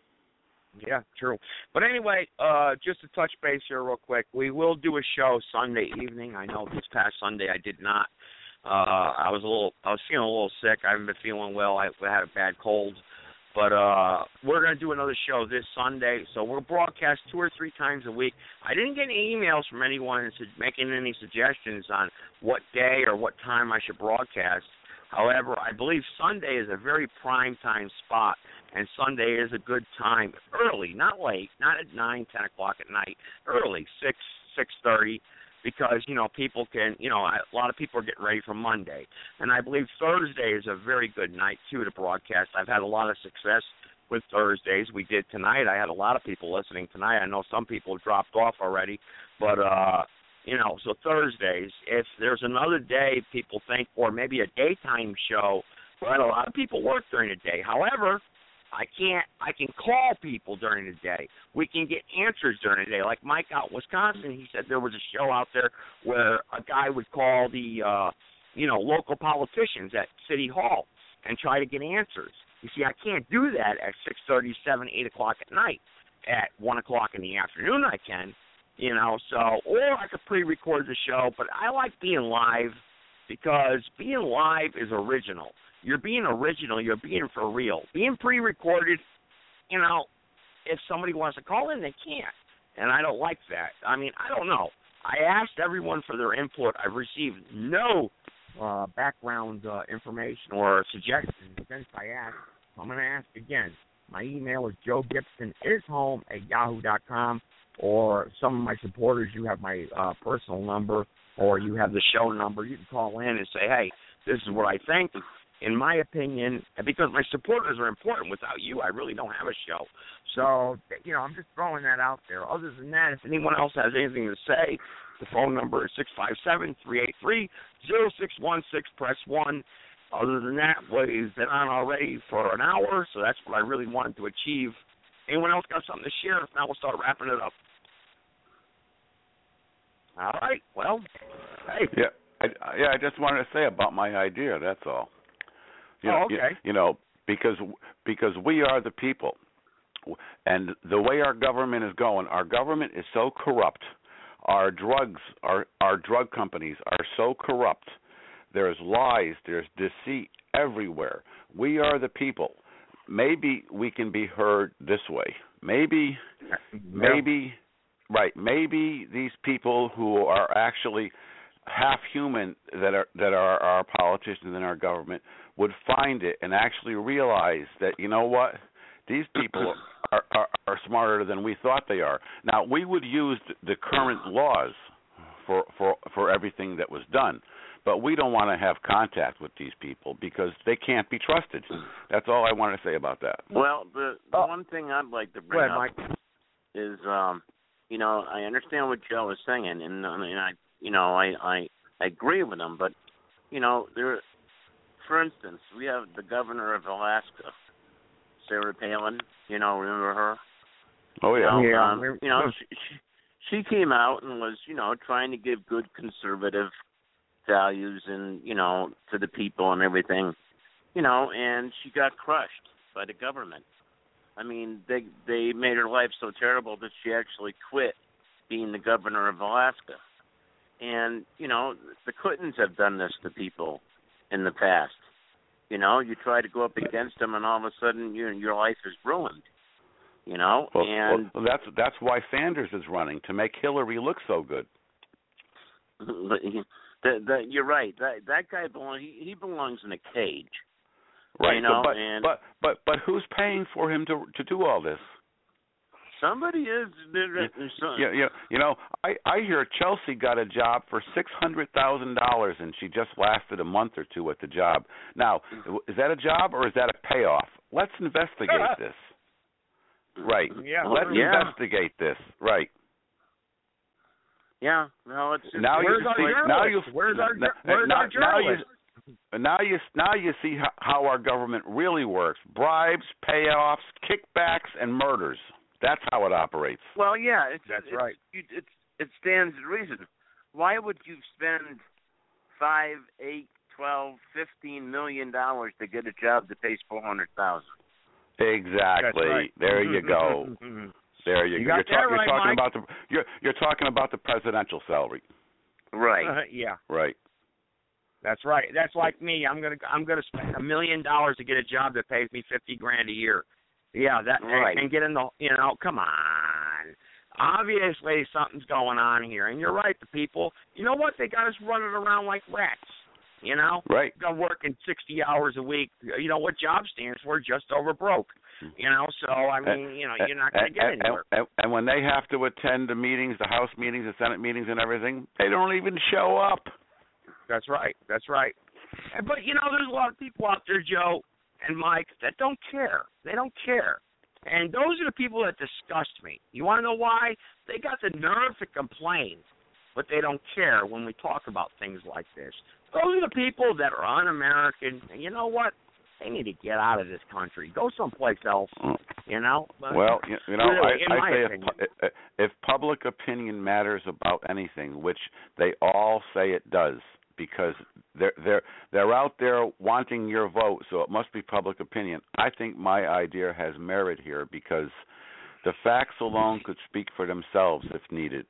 Yeah, true. But anyway, uh, just to touch base here real quick, we will do a show Sunday evening. I know this past Sunday I did not. Uh, I was a little, I was feeling a little sick. I haven't been feeling well. I had a bad cold. But uh, we're going to do another show this Sunday. So we'll broadcast two or three times a week. I didn't get any emails from anyone making any suggestions on what day or what time I should broadcast. However, I believe Sunday is a very prime time spot, and Sunday is a good time, early, not late, not at nine, ten o'clock at night, early, six, six thirty, because, you know, people can, you know, a lot of people are getting ready for Monday. And I believe Thursday is a very good night, too, to broadcast. I've had a lot of success with Thursdays. We did tonight. I had a lot of people listening tonight. I know some people have dropped off already, but, uh, you know, so Thursdays, if there's another day people think, or maybe a daytime show, but a lot of people work during the day. However, I can't, I can call people during the day. We can get answers during the day. Like Mike out in Wisconsin, he said there was a show out there where a guy would call the, uh, you know, local politicians at City Hall and try to get answers. You see, I can't do that at six thirty, seven, eight o'clock at night. At one o'clock in the afternoon I can. You know, so, or I could pre-record the show, but I like being live because being live is original. You're being original. You're being for real. Being pre-recorded, you know, if somebody wants to call in, they can't. And I don't like that. I mean, I don't know. I asked everyone for their input. I've received no uh, background uh, information or suggestions since I asked. I'm going to ask again. My email is joe gibson is home at yahoo dot com. Or some of my supporters, you have my uh, personal number, or you have the show number. You can call in and say, hey, this is what I think. In my opinion, because my supporters are important. Without you, I really don't have a show. So, you know, I'm just throwing that out there. Other than that, if anyone else has anything to say, the phone number is six five seven, three eight three, zero six one six. Press one. Other than that, we've been on already for an hour, so that's what I really wanted to achieve. Anyone else got something to share? If not, we'll start wrapping it up. All right. Well, hey. Yeah, I, yeah. I just wanted to say about my idea. That's all. You oh, know, okay. You, you know, because because we are the people, and the way our government is going, our government is so corrupt. Our drugs, our our drug companies are so corrupt. There's lies. There's deceit everywhere. We are the people. Maybe we can be heard this way. Maybe, yeah. maybe. Right. Maybe these people who are actually half human that are that are our politicians in our government would find it and actually realize that, you know what, these people are, are, are smarter than we thought they are. Now, we would use the current laws for, for, for everything that was done, but we don't want to have contact with these people because they can't be trusted. That's all I want to say about that. Well, the, the oh. one thing I'd like to bring ahead, up Mike. is, um, you know, I understand what Joe is saying, and, and I, you know, I, I, I agree with him. But, you know, there, for instance, we have the governor of Alaska, Sarah Palin. You know, remember her? Oh yeah. You know, yeah. um, you know she, she she came out and was, you know, trying to give good conservative values and, you know, to the people and everything, you know, and she got crushed by the government. I mean, they they made her life so terrible that she actually quit being the governor of Alaska. And, you know, the Clintons have done this to people in the past. You know, you try to go up against them, and all of a sudden, you, your life is ruined. You know, well, and well, that's that's why Sanders is running, to make Hillary look so good. But he, the, the, you're right. That that guy belongs. He, he belongs in a cage. Right. You know, but, and but but but who's paying for him to to do all this? Somebody is. Yeah, yeah. You know, I I hear Chelsea got a job for six hundred thousand dollars, and she just lasted a month or two at the job. Now, is that a job or is that a payoff? Let's investigate this. Right. Yeah. Let's yeah. investigate this. Right. Yeah. No, it's just, now where's you our see. journalist? Now you. Where's our now, Where's now, our journalist? Now you, now you now you see how, how our government really works: bribes, payoffs, kickbacks, and murders. That's how it operates. Well, yeah. It's, That's it's, right. It, it it stands to reason. Why would you spend five, eight, twelve, fifteen million dollars to get a job that pays four hundred thousand? Exactly. Right. There you go. There you, You go. got You're, that talk, you're right, talking Mike. about the you're you're talking about the presidential salary. Right. Uh, yeah. Right. That's right. That's like me. I'm gonna I'm gonna spend a million dollars to get a job that pays me fifty grand a year. Yeah, that Right. and get in the you know, come on. Obviously something's going on here. And you're right, the people you know what, they got us running around like rats. You know? Right. They're working sixty hours a week. You know what job stands for? Just over broke. You know, so I mean, you know, you're not gonna get and, anywhere. and, and when they have to attend the meetings, the House meetings, the Senate meetings and everything, they don't even show up. That's right. That's right. And, but, you know, there's a lot of people out there, Joe and Mike, that don't care. They don't care. And those are the people that disgust me. You want to know why? They got the nerve to complain, but they don't care when we talk about things like this. Those are the people that are un-American. And you know what? They need to get out of this country. Go someplace else, you know? But well, you, you know, really, I, I say opinion. if, if public opinion matters about anything, which they all say it does, because they're they're they're out there wanting your vote, so it must be public opinion. I think my idea has merit here because the facts alone could speak for themselves if needed.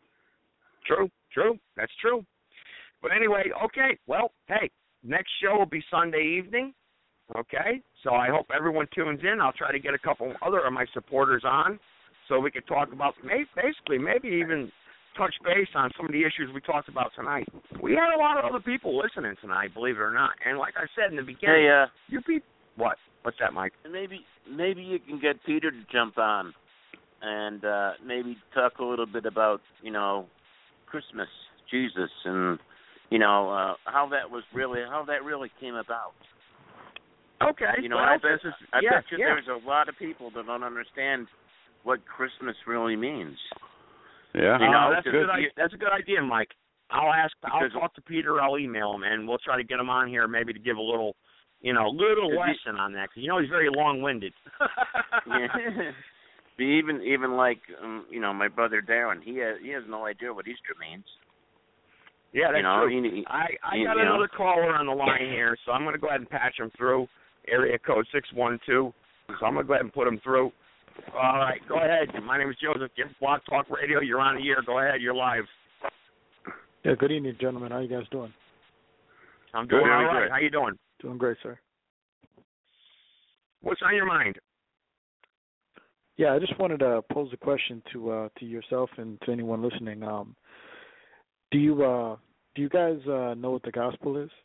True, true. That's true. But anyway, okay. Well, hey, next show will be Sunday evening. Okay, so I hope everyone tunes in. I'll try to get a couple other of my supporters on so we can talk about, basically, maybe even touch base on some of the issues we talked about tonight. We had a lot of other people listening tonight, believe it or not. And like I said in the beginning, Hey, uh, you people, what? What's that, Mike? maybe maybe you can get Peter to jump on and uh, maybe talk a little bit about, you know, Christmas, Jesus, and you know uh, how that was really how that really came about. Okay. You know, well, I bet, this is, I yes, bet you yes. there's a lot of people that don't understand what Christmas really means. Yeah, You know, uh, that's, a because good, you- i- that's a good idea, Mike. I'll ask. I'll Because- talk to Peter. I'll email him, and we'll try to get him on here, maybe to give a little, you know, little Because lesson on that. Because you know he's very long-winded. Yeah. But even even like um, you know, my brother Darren, he has he has no idea what Easter means. Yeah, that's you know, true. he, he, I I he, got you know. another caller on the line here, so I'm going to go ahead and patch him through. Area code six one two. So I'm going to go ahead and put him through. All right, go ahead. My name is Joseph Gibbs, Blog Talk Radio. You're on the air. Go ahead. You're live. Yeah, good evening, gentlemen. How you guys doing? I'm doing Good, all very right. good. How you doing? Doing great, sir. What's on your mind? Yeah, I just wanted to pose a question to uh, to yourself and to anyone listening. Um, do you uh, do you guys uh, know what the gospel is?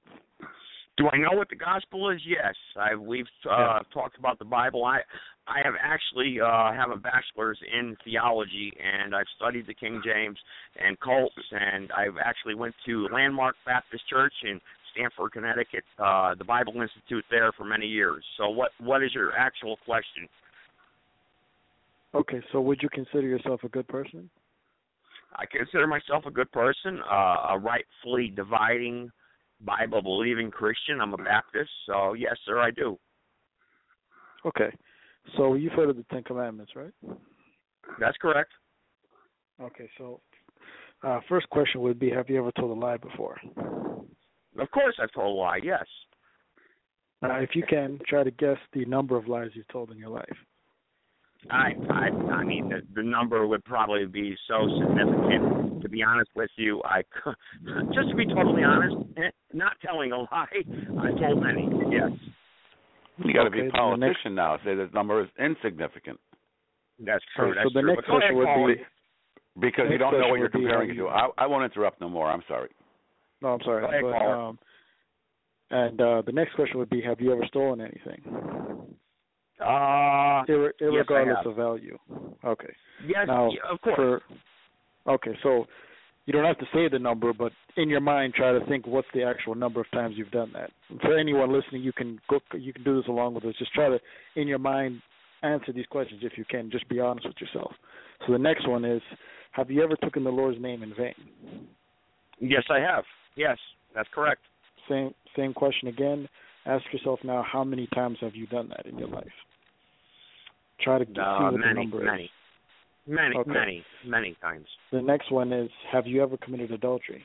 Do I know what the gospel is? Yes. I we've uh, Yeah. talked about the Bible. I I have actually uh, have a bachelor's in theology, and I've studied the King James and cults, and I've actually went to Landmark Baptist Church in Stamford, Connecticut, uh, the Bible Institute there for many years. So what what is your actual question? Okay, so would you consider yourself a good person? I consider myself a good person, uh, a rightfully dividing, Bible-believing Christian. I'm a Baptist, so yes, sir, I do. Okay, so you've heard of the Ten Commandments, right? That's correct. Okay, so uh, first question would be, have you ever told a lie before? Of course I've told a lie, yes. Uh, if you can, try to guess the number of lies you've told in your life. I, I, I mean, the, the number would probably be so significant. To be honest with you, I, just to be totally honest, not telling a lie, I told many. Yes. You got to okay, be a politician now. Say the number is insignificant. That's true. Right, that's so the true. next question would be because you don't know what you're comparing it to. I, I won't interrupt no more. I'm sorry. No, I'm sorry. Ahead, but, um, and uh, the next question would be, have you ever stolen anything? Uh, Ir- irregardless yes, of value. Okay. Yes, now, yeah, of course. For, okay, so you don't have to say the number, but in your mind, try to think what's the actual number of times you've done that. And for anyone listening, you can go, you can do this along with us. Just try to, in your mind, answer these questions if you can. Just be honest with yourself. So the next one is, have you ever taken the Lord's name in vain? Yes, I have. Yes, that's correct. Same same question again. Ask yourself now, how many times have you done that in your life? Try to Uh, see what many, the number many, is. many, Okay. many, many times. The next one is, have you ever committed adultery?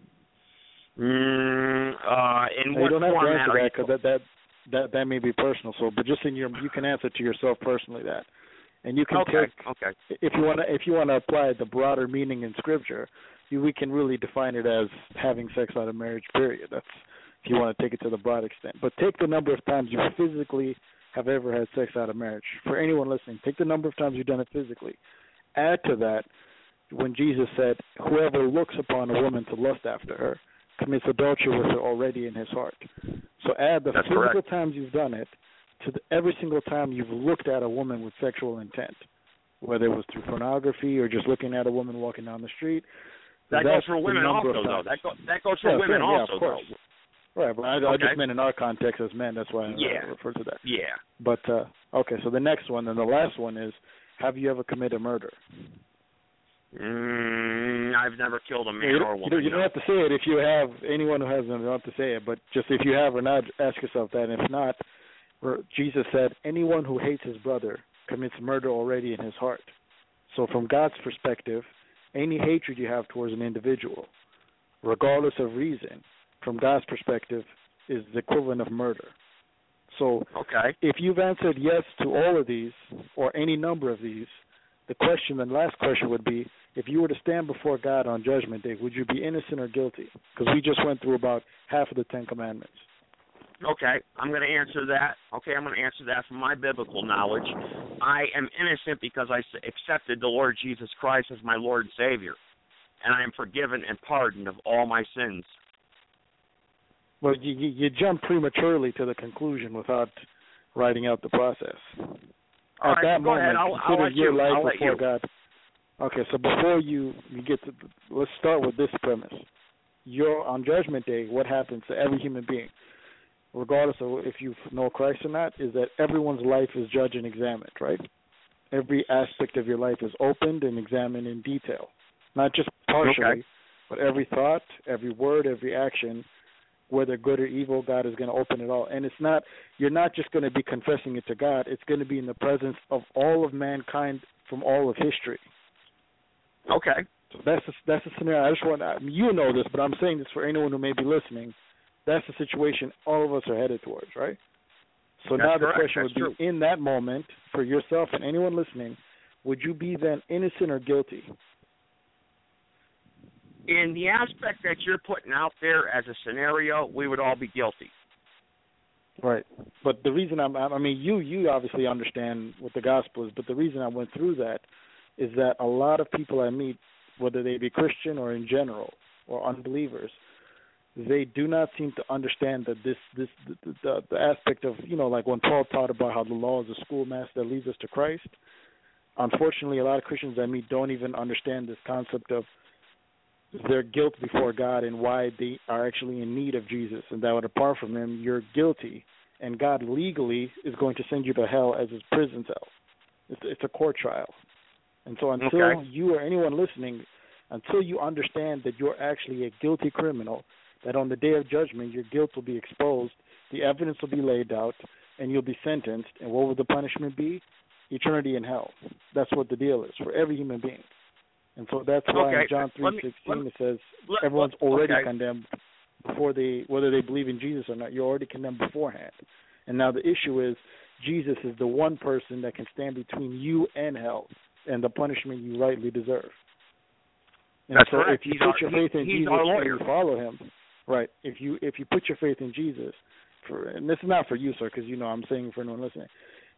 Mm, uh, in Now, what you don't have to format answer are that you? because that, that that that may be personal. So, but just in your, you can answer to yourself personally that, and you can Okay, take okay. if you want to if you want to apply the broader meaning in Scripture, you, we can really define it as having sex out of marriage. Period. That's if you want to take it to the broad extent. But take the number of times you physically have ever had sex out of marriage. For anyone listening, take the number of times you've done it physically. Add to that when Jesus said, "Whoever looks upon a woman to lust after her commits adultery with her already in his heart." So add the That's physical correct. times you've done it to the, every single time you've looked at a woman with sexual intent, whether it was through pornography or just looking at a woman walking down the street. That That's goes for the women number also, of though. times. That, go, that goes for Yeah, women same, yeah, also, of course. though. Right, but I, I Okay. just meant in our context as men. That's why I Yeah. refer to that. Yeah. But uh, okay, so the next one and the last one is, have you ever committed murder? Mm, I've never killed a man you, or a you woman. don't, you don't no. have to say it if you have. Anyone who hasn't, you don't have to say it. But just if you have or not, ask yourself that. And if not, Jesus said, anyone who hates his brother commits murder already in his heart. So from God's perspective, any hatred you have towards an individual, regardless of reason, from God's perspective, is the equivalent of murder. So Okay. if you've answered yes to all of these, or any number of these, the question, the last question would be, if you were to stand before God on Judgment Day, would you be innocent or guilty? Because we just went through about half of the Ten Commandments. Okay, I'm going to answer that. Okay, I'm going to answer that from my biblical knowledge. I am innocent because I s- accepted the Lord Jesus Christ as my Lord and Savior, and I am forgiven and pardoned of all my sins. Well, you, you, you jump prematurely to the conclusion without writing out the process. All At right, that go moment, ahead. I'll, consider I'll let your you. life I'll let before you. God. Okay, so before you, you get to, let's start with this premise. You're on Judgment Day, what happens to every human being, regardless of if you know Christ or not, is that everyone's life is judged and examined, right? Every aspect of your life is opened and examined in detail, not just partially, Okay. but every thought, every word, every action, whether good or evil, God is going to open it all. And it's not, you're not just going to be confessing it to God, it's going to be in the presence of all of mankind from all of history. Okay. So that's the, that's the scenario. I just want, I mean, you know this, but I'm saying this for anyone who may be listening. That's the situation all of us are headed towards, right? So That's now the correct. question That's would be, in that moment, for yourself and anyone listening, would you be then innocent or guilty? In the aspect that you're putting out there as a scenario, we would all be guilty. Right. But the reason I'm, I mean, you you obviously understand what the gospel is, but the reason I went through that is that a lot of people I meet, whether they be Christian or in general or unbelievers, they do not seem to understand that this this the, the, the aspect of, you know, like when Paul taught about how the law is a schoolmaster that leads us to Christ. Unfortunately, a lot of Christians I meet don't even understand this concept of their guilt before God and why they are actually in need of Jesus, and that apart from Him, you're guilty, and God legally is going to send you to hell as His prison cell. It's, it's a court trial. And so until okay. you or anyone listening, until you understand that you're actually a guilty criminal, that on the day of judgment your guilt will be exposed, the evidence will be laid out, and you'll be sentenced. And what will the punishment be? Eternity in hell. That's what the deal is for every human being. And so that's why okay. in John three sixteen it says let, everyone's already okay. condemned before they, whether they believe in Jesus or not. You're already condemned beforehand. And now the issue is Jesus is the one person that can stand between you and hell and the punishment you rightly deserve. And that's so right. if you he's put our, your faith he, in he's Jesus our and lawyer. you follow him, right? If you if you put your faith in Jesus, for, and this is not for you, sir, because you know I'm saying for anyone listening,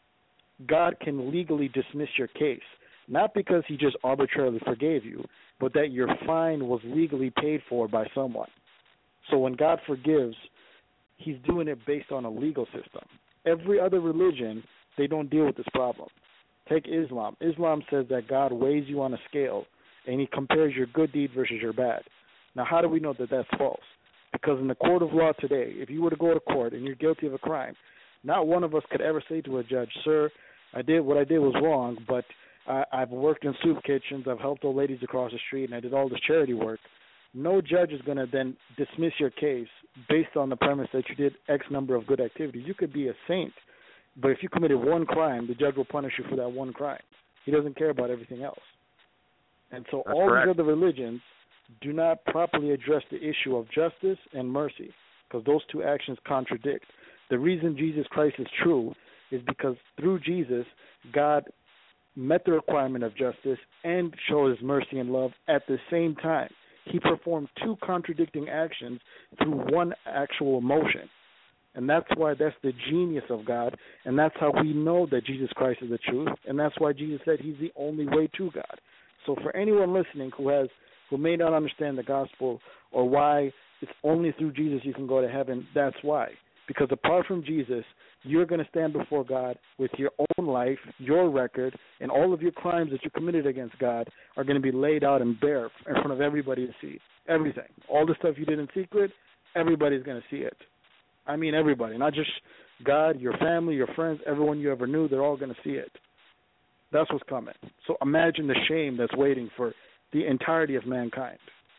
God can legally dismiss your case, not because he just arbitrarily forgave you, but that your fine was legally paid for by someone. So when God forgives, he's doing it based on a legal system. Every other religion, they don't deal with this problem. Take Islam. Islam says that God weighs you on a scale, and he compares your good deed versus your bad. Now, how do we know that that's false? Because in the court of law today, if you were to go to court and you're guilty of a crime, not one of us could ever say to a judge, sir, I did what I did was wrong, but I, I've worked in soup kitchens, I've helped old ladies across the street, and I did all this charity work. No judge is going to then dismiss your case based on the premise that you did X number of good activities. You could be a saint, but if you committed one crime, the judge will punish you for that one crime. He doesn't care about everything else. And so That's all correct. these other religions do not properly address the issue of justice and mercy, because those two actions contradict. The reason Jesus Christ is true is because through Jesus, God met the requirement of justice and showed his mercy and love at the same time. He performed two contradicting actions through one actual emotion. And that's why that's the genius of God, and that's how we know that Jesus Christ is the truth, and that's why Jesus said he's the only way to God. So for anyone listening who has who may not understand the gospel or why it's only through Jesus you can go to heaven, that's why. Because apart from Jesus, you're going to stand before God with your own life, your record, and all of your crimes that you committed against God are going to be laid out and bare in front of everybody to see. Everything. All the stuff you did in secret, everybody's going to see it. I mean everybody, not just God, your family, your friends, everyone you ever knew, they're all going to see it. That's what's coming. So imagine the shame that's waiting for the entirety of mankind.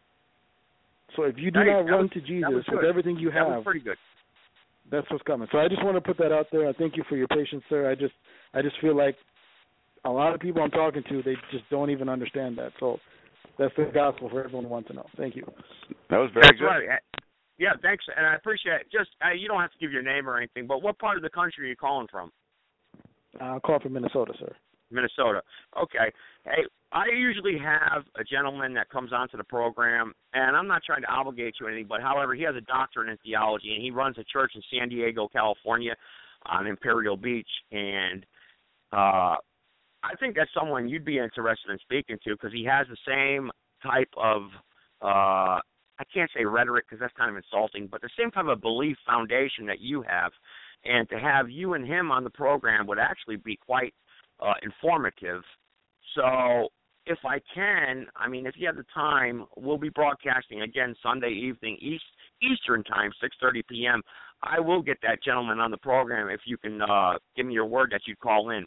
So if you do nice. not that run was, to Jesus with everything you have, that was pretty good. That's what's coming. So I just want to put that out there. I thank you for your patience, sir. I just I just feel like a lot of people I'm talking to, they just don't even understand that. So that's the gospel for everyone who wants to know. Thank you. That was very That's good. right. Yeah, thanks, and I appreciate it. Just uh, you don't have to give your name or anything, but what part of the country are you calling from? I'll call from Minnesota, sir. Minnesota. Okay. Hey, I usually have a gentleman that comes onto the program, and I'm not trying to obligate you or anything, but however, he has a doctorate in theology, and he runs a church in San Diego, California, on Imperial Beach, and uh, I think that's someone you'd be interested in speaking to because he has the same type of, uh, I can't say rhetoric because that's kind of insulting, but the same type of belief foundation that you have, and to have you and him on the program would actually be quite uh, informative. So if I can, I mean, if you have the time, we'll be broadcasting again Sunday evening, East, Eastern time, six thirty p.m. I will get that gentleman on the program if you can uh, give me your word that you'd call in.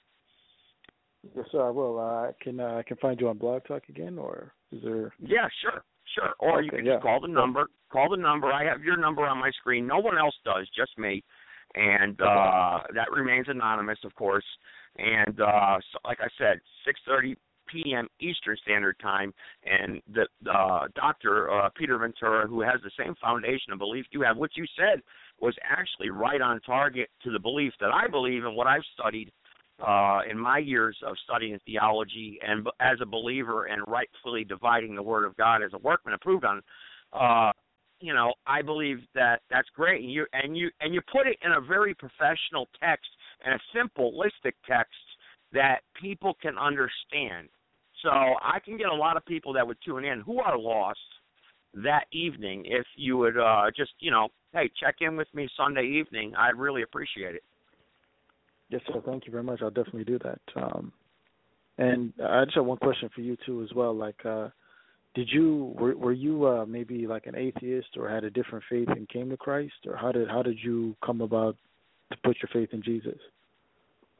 Yes, sir, I will. Uh, can uh, I can find you on Blog Talk again, or is there? Yeah, sure, sure. Or okay, you can yeah. just call the number. Call the number. I have your number on my screen. No one else does, just me. And uh, that remains anonymous, of course. And uh, so, like I said, six thirty p.m. Eastern Standard Time. And the uh, Doctor uh, Peter Ventura, who has the same foundation of belief you have, what you said was actually right on target to the belief that I believe and what I've studied uh, in my years of studying theology and as a believer and rightfully dividing the Word of God as a workman approved on. Uh, you know, I believe that that's great. And you and you and you put it in a very professional text and a simplistic text that people can understand. So I can get a lot of people that would tune in who are lost that evening if you would uh, just, you know, hey, check in with me Sunday evening. I'd really appreciate it. Yes, sir. Thank you very much. I'll definitely do that. Um, and I just have one question for you, too, as well. Like, uh, did you, were, were you uh, maybe like an atheist or had a different faith and came to Christ? Or how did how did you come about to put your faith in Jesus? Well,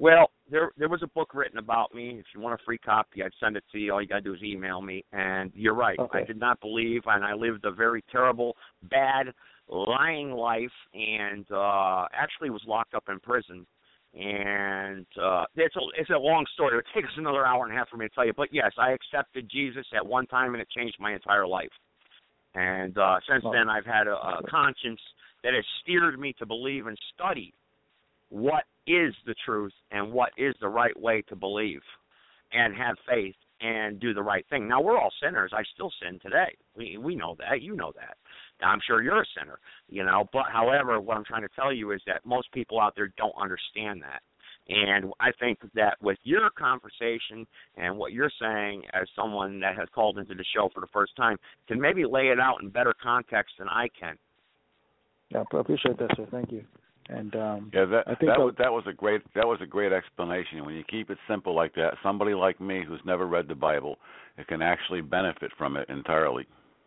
there there was a book written about me. If you want a free copy, I'd send it to you. All you got to do is email me. And you're right. Okay. I did not believe, and I lived a very terrible, bad, lying life, and uh, actually was locked up in prison. And uh, it's, a, it's a long story. It would take us another hour and a half for me to tell you. But, yes, I accepted Jesus at one time, and it changed my entire life. And uh, since then, I've had a, a conscience that has steered me to believe and study what is the truth and what is the right way to believe and have faith and do the right thing. Now, we're all sinners. I still sin today. We we know that. You know that. I'm sure you're a sinner, you know. But, however, what I'm trying to tell you is that most people out there don't understand that. And I think that with your conversation and what you're saying as someone that has called into the show for the first time can maybe lay it out in better context than I can. Yeah, I appreciate that, sir. Thank you. And um, yeah, that I think that was, that was a great that was a great explanation. When you keep it simple like that, somebody like me who's never read the Bible, it can actually benefit from it entirely.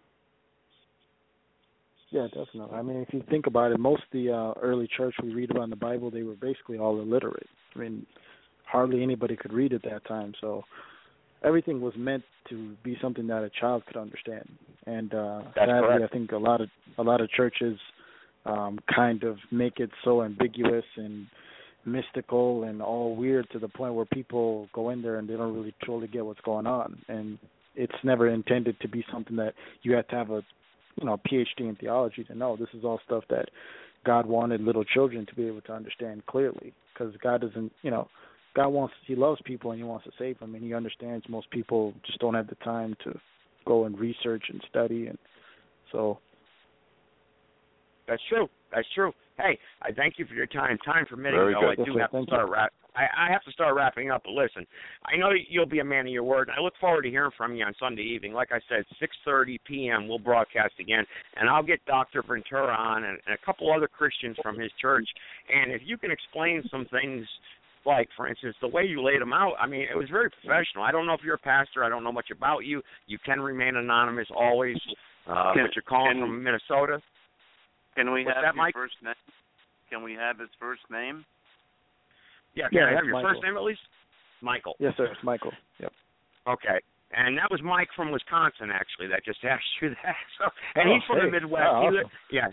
Yeah, definitely. I mean, if you think about it, most of the uh, early church we read about in the Bible, they were basically all illiterate. I mean, hardly anybody could read at that time. So everything was meant to be something that a child could understand. And uh, sadly, I think a lot of a lot of churches um, kind of make it so ambiguous and mystical and all weird to the point where people go in there and they don't really truly get what's going on. And it's never intended to be something that you have to have a you know, P H D in theology to know. This is all stuff that God wanted little children to be able to understand clearly, because God doesn't, you know, God wants, he loves people and he wants to save them, and he understands most people just don't have the time to go and research and study, and so. That's true. That's true. Hey, I thank you for your time. Time permitting, Very though, good. I do Yes, have sir. to start wrap. I, I have to start wrapping up. But listen, I know you'll be a man of your word. I look forward to hearing from you on Sunday evening. Like I said, six thirty p.m. we'll broadcast again, and I'll get Doctor Ventura on and, and a couple other Christians from his church. And if you can explain some things, like, for instance, the way you laid them out, I mean, it was very professional. I don't know if you're a pastor. I don't know much about you. You can remain anonymous always, uh, Can- but you're calling can- from Minnesota. Can we What's have that, your Mike? first name? Can we have his first name? Yeah, can Yeah, I have it's your Michael. first name at least? Michael. Yes, sir. It's Michael. Yep. Okay. And that was Mike from Wisconsin, actually, that just asked you that. So, and Oh, he's from hey. the Midwest. Oh, He awesome. li- yeah.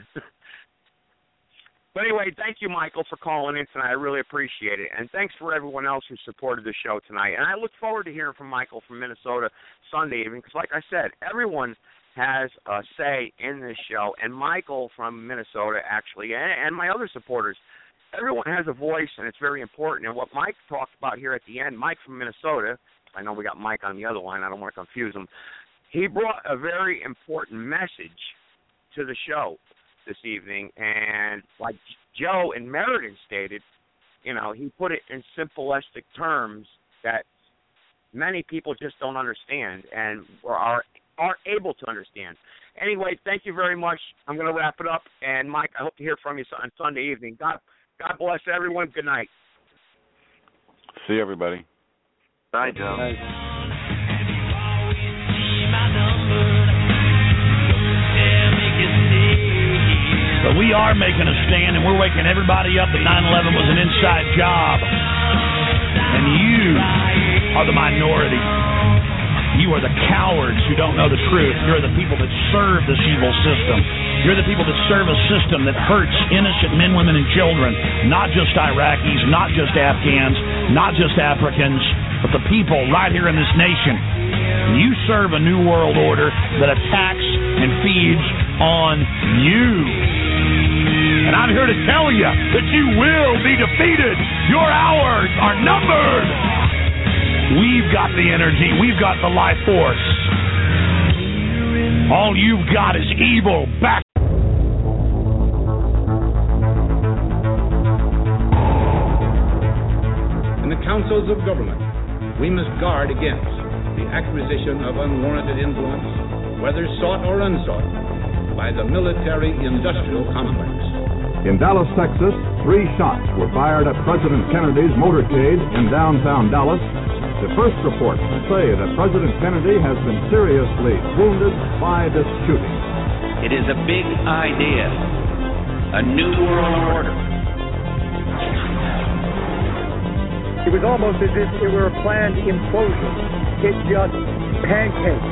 But anyway, thank you, Michael, for calling in tonight. I really appreciate it. And thanks for everyone else who supported the show tonight. And I look forward to hearing from Michael from Minnesota Sunday evening, because like I said, everyone has a say in this show. And Michael from Minnesota, actually, and, and my other supporters, everyone has a voice, and it's very important. And what Mike talked about here at the end, Mike from Minnesota, I know we got Mike on the other line. I don't want to confuse him. He brought a very important message to the show this evening. And like Joe and Meriden stated, you know, he put it in simplistic terms that many people just don't understand and are are able to understand. Anyway, thank you very much. I'm going to wrap it up. And, Mike, I hope to hear from you on Sunday evening. God, God bless everyone. Good night. See everybody. Bye, Joe. But we are making a stand, and we're waking everybody up that nine eleven was an inside job. And you are the minority. You are the cowards who don't know the truth. You're the people that serve this evil system. You're the people that serve a system that hurts innocent men, women, and children, not just Iraqis, not just Afghans, not just Africans, but the people right here in this nation. You serve a new world order that attacks and feeds on you. And I'm here to tell you that you will be defeated. Your hours are numbered. We've got the energy. We've got the life force. All you've got is evil back. In the councils of government, we must guard against the acquisition of unwarranted influence, whether sought or unsought, by the military-industrial complex. In Dallas, Texas, three shots were fired at President Kennedy's motorcade in downtown Dallas. The first reports say that President Kennedy has been seriously wounded by this shooting. It is a big idea, a new world order. It was almost as if it were a planned implosion. It just pancaked.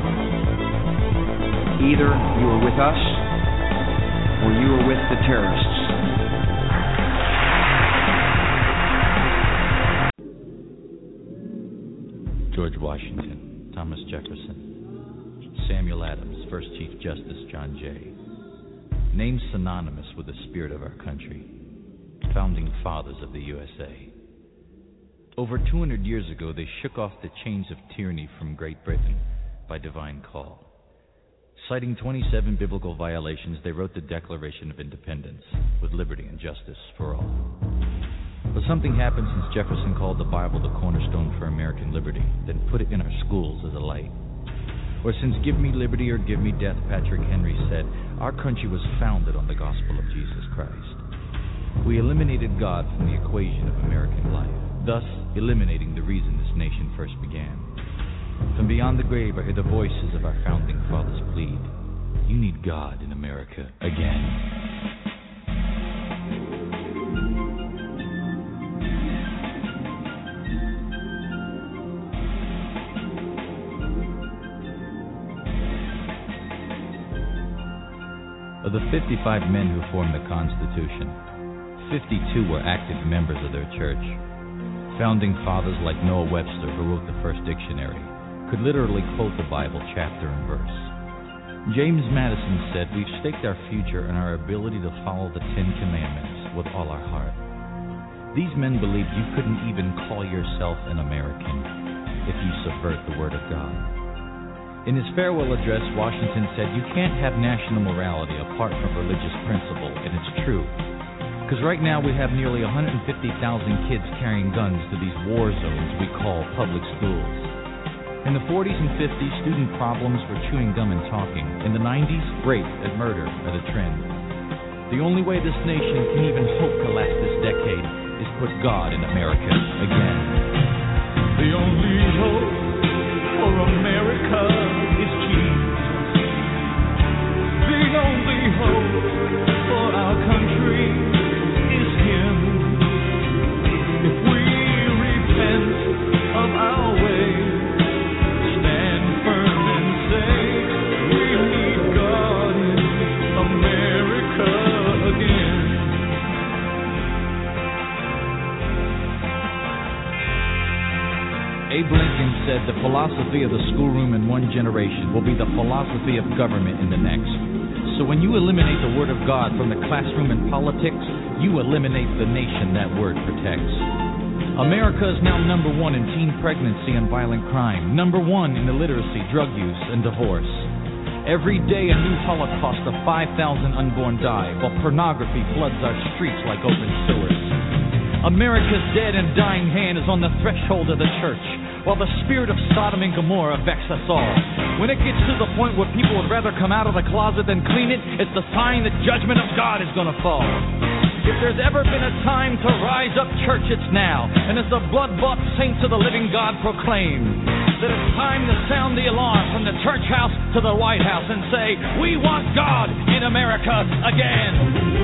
Either you were with us or you were with the terrorists. George Washington, Thomas Jefferson, Samuel Adams, First Chief Justice John Jay. Names synonymous with the spirit of our country. Founding fathers of the U S A. Over two hundred years ago, they shook off the chains of tyranny from Great Britain by divine call. Citing twenty-seven biblical violations, they wrote the Declaration of Independence with liberty and justice for all. But something happened since Jefferson called the Bible the cornerstone for American liberty, then put it in our schools as a light. Or since give me liberty or give me death, Patrick Henry said, our country was founded on the gospel of Jesus Christ. We eliminated God from the equation of American life, thus eliminating the reason this nation first began. From beyond the grave, I hear the voices of our founding fathers plead, you need God in America again. Of the fifty-five men who formed the Constitution, fifty-two were active members of their church. Founding fathers like Noah Webster, who wrote the first dictionary, could literally quote the Bible chapter and verse. James Madison said, we've staked our future on our ability to follow the Ten Commandments with all our heart. These men believed you couldn't even call yourself an American if you subvert the Word of God. In his farewell address, Washington said, you can't have national morality apart from religious principle, and it's true. Because right now we have nearly one hundred fifty thousand kids carrying guns to these war zones we call public schools. In the forties and fifties, student problems were chewing gum and talking. In the nineties, rape and murder are the trend. The only way this nation can even hope to last this decade is put God in America again. The only hope for America is Jesus. The only hope for our country is Him. If we repent of our ways, stand firm and say we need God in America again. Abe Lincoln said the philosophy of the schoolroom in one generation will be the philosophy of government in the next. So when you eliminate the Word of God from the classroom and politics, you eliminate the nation that Word protects. America is now number one in teen pregnancy and violent crime, number one in illiteracy, drug use, and divorce. Every day a new holocaust of five thousand unborn die, while pornography floods our streets like open sewers. America's dead and dying hand is on the threshold of the church, while the spirit of Sodom and Gomorrah vexes us all. When it gets to the point where people would rather come out of the closet than clean it, it's the sign that judgment of God is going to fall. If there's ever been a time to rise up, church, it's now. And as the blood-bought saints of the living God proclaim that it's time to sound the alarm from the church house to the White House and say, we want God in America again.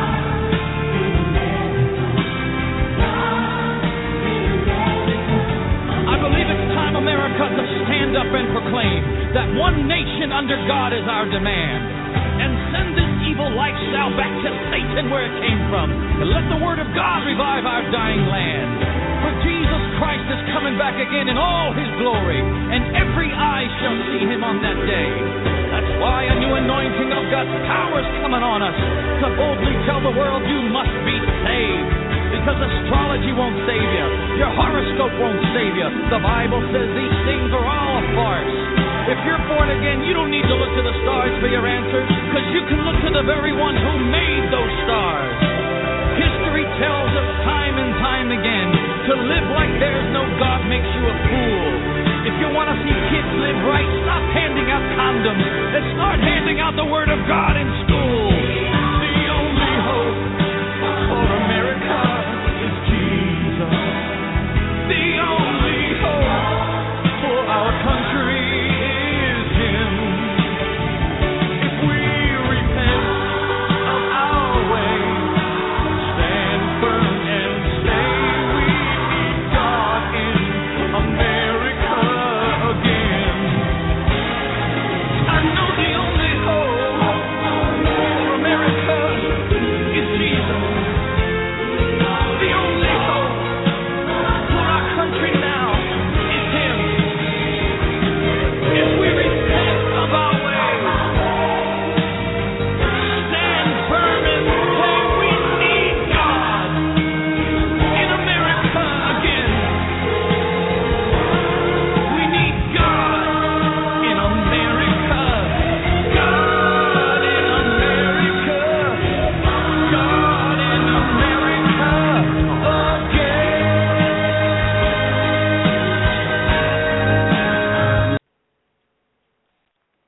I believe it's time, America, to stand up and proclaim that one nation under God is our demand, and send this evil lifestyle back to Satan where it came from, and let the Word of God revive our dying land. For Jesus Christ is coming back again in all His glory, and every eye shall see Him on that day. That's why a new anointing of God's power is coming on us, to boldly tell the world you must be saved. Because astrology won't save you. Your horoscope won't save you. The Bible says these things are all a farce. If you're born again, you don't need to look to the stars for your answers, because you can look to the very one who made those stars. History tells us time and time again, to live like there's no God makes you a fool. If you want to see kids live right, stop handing out condoms and start handing out the Word of God in school.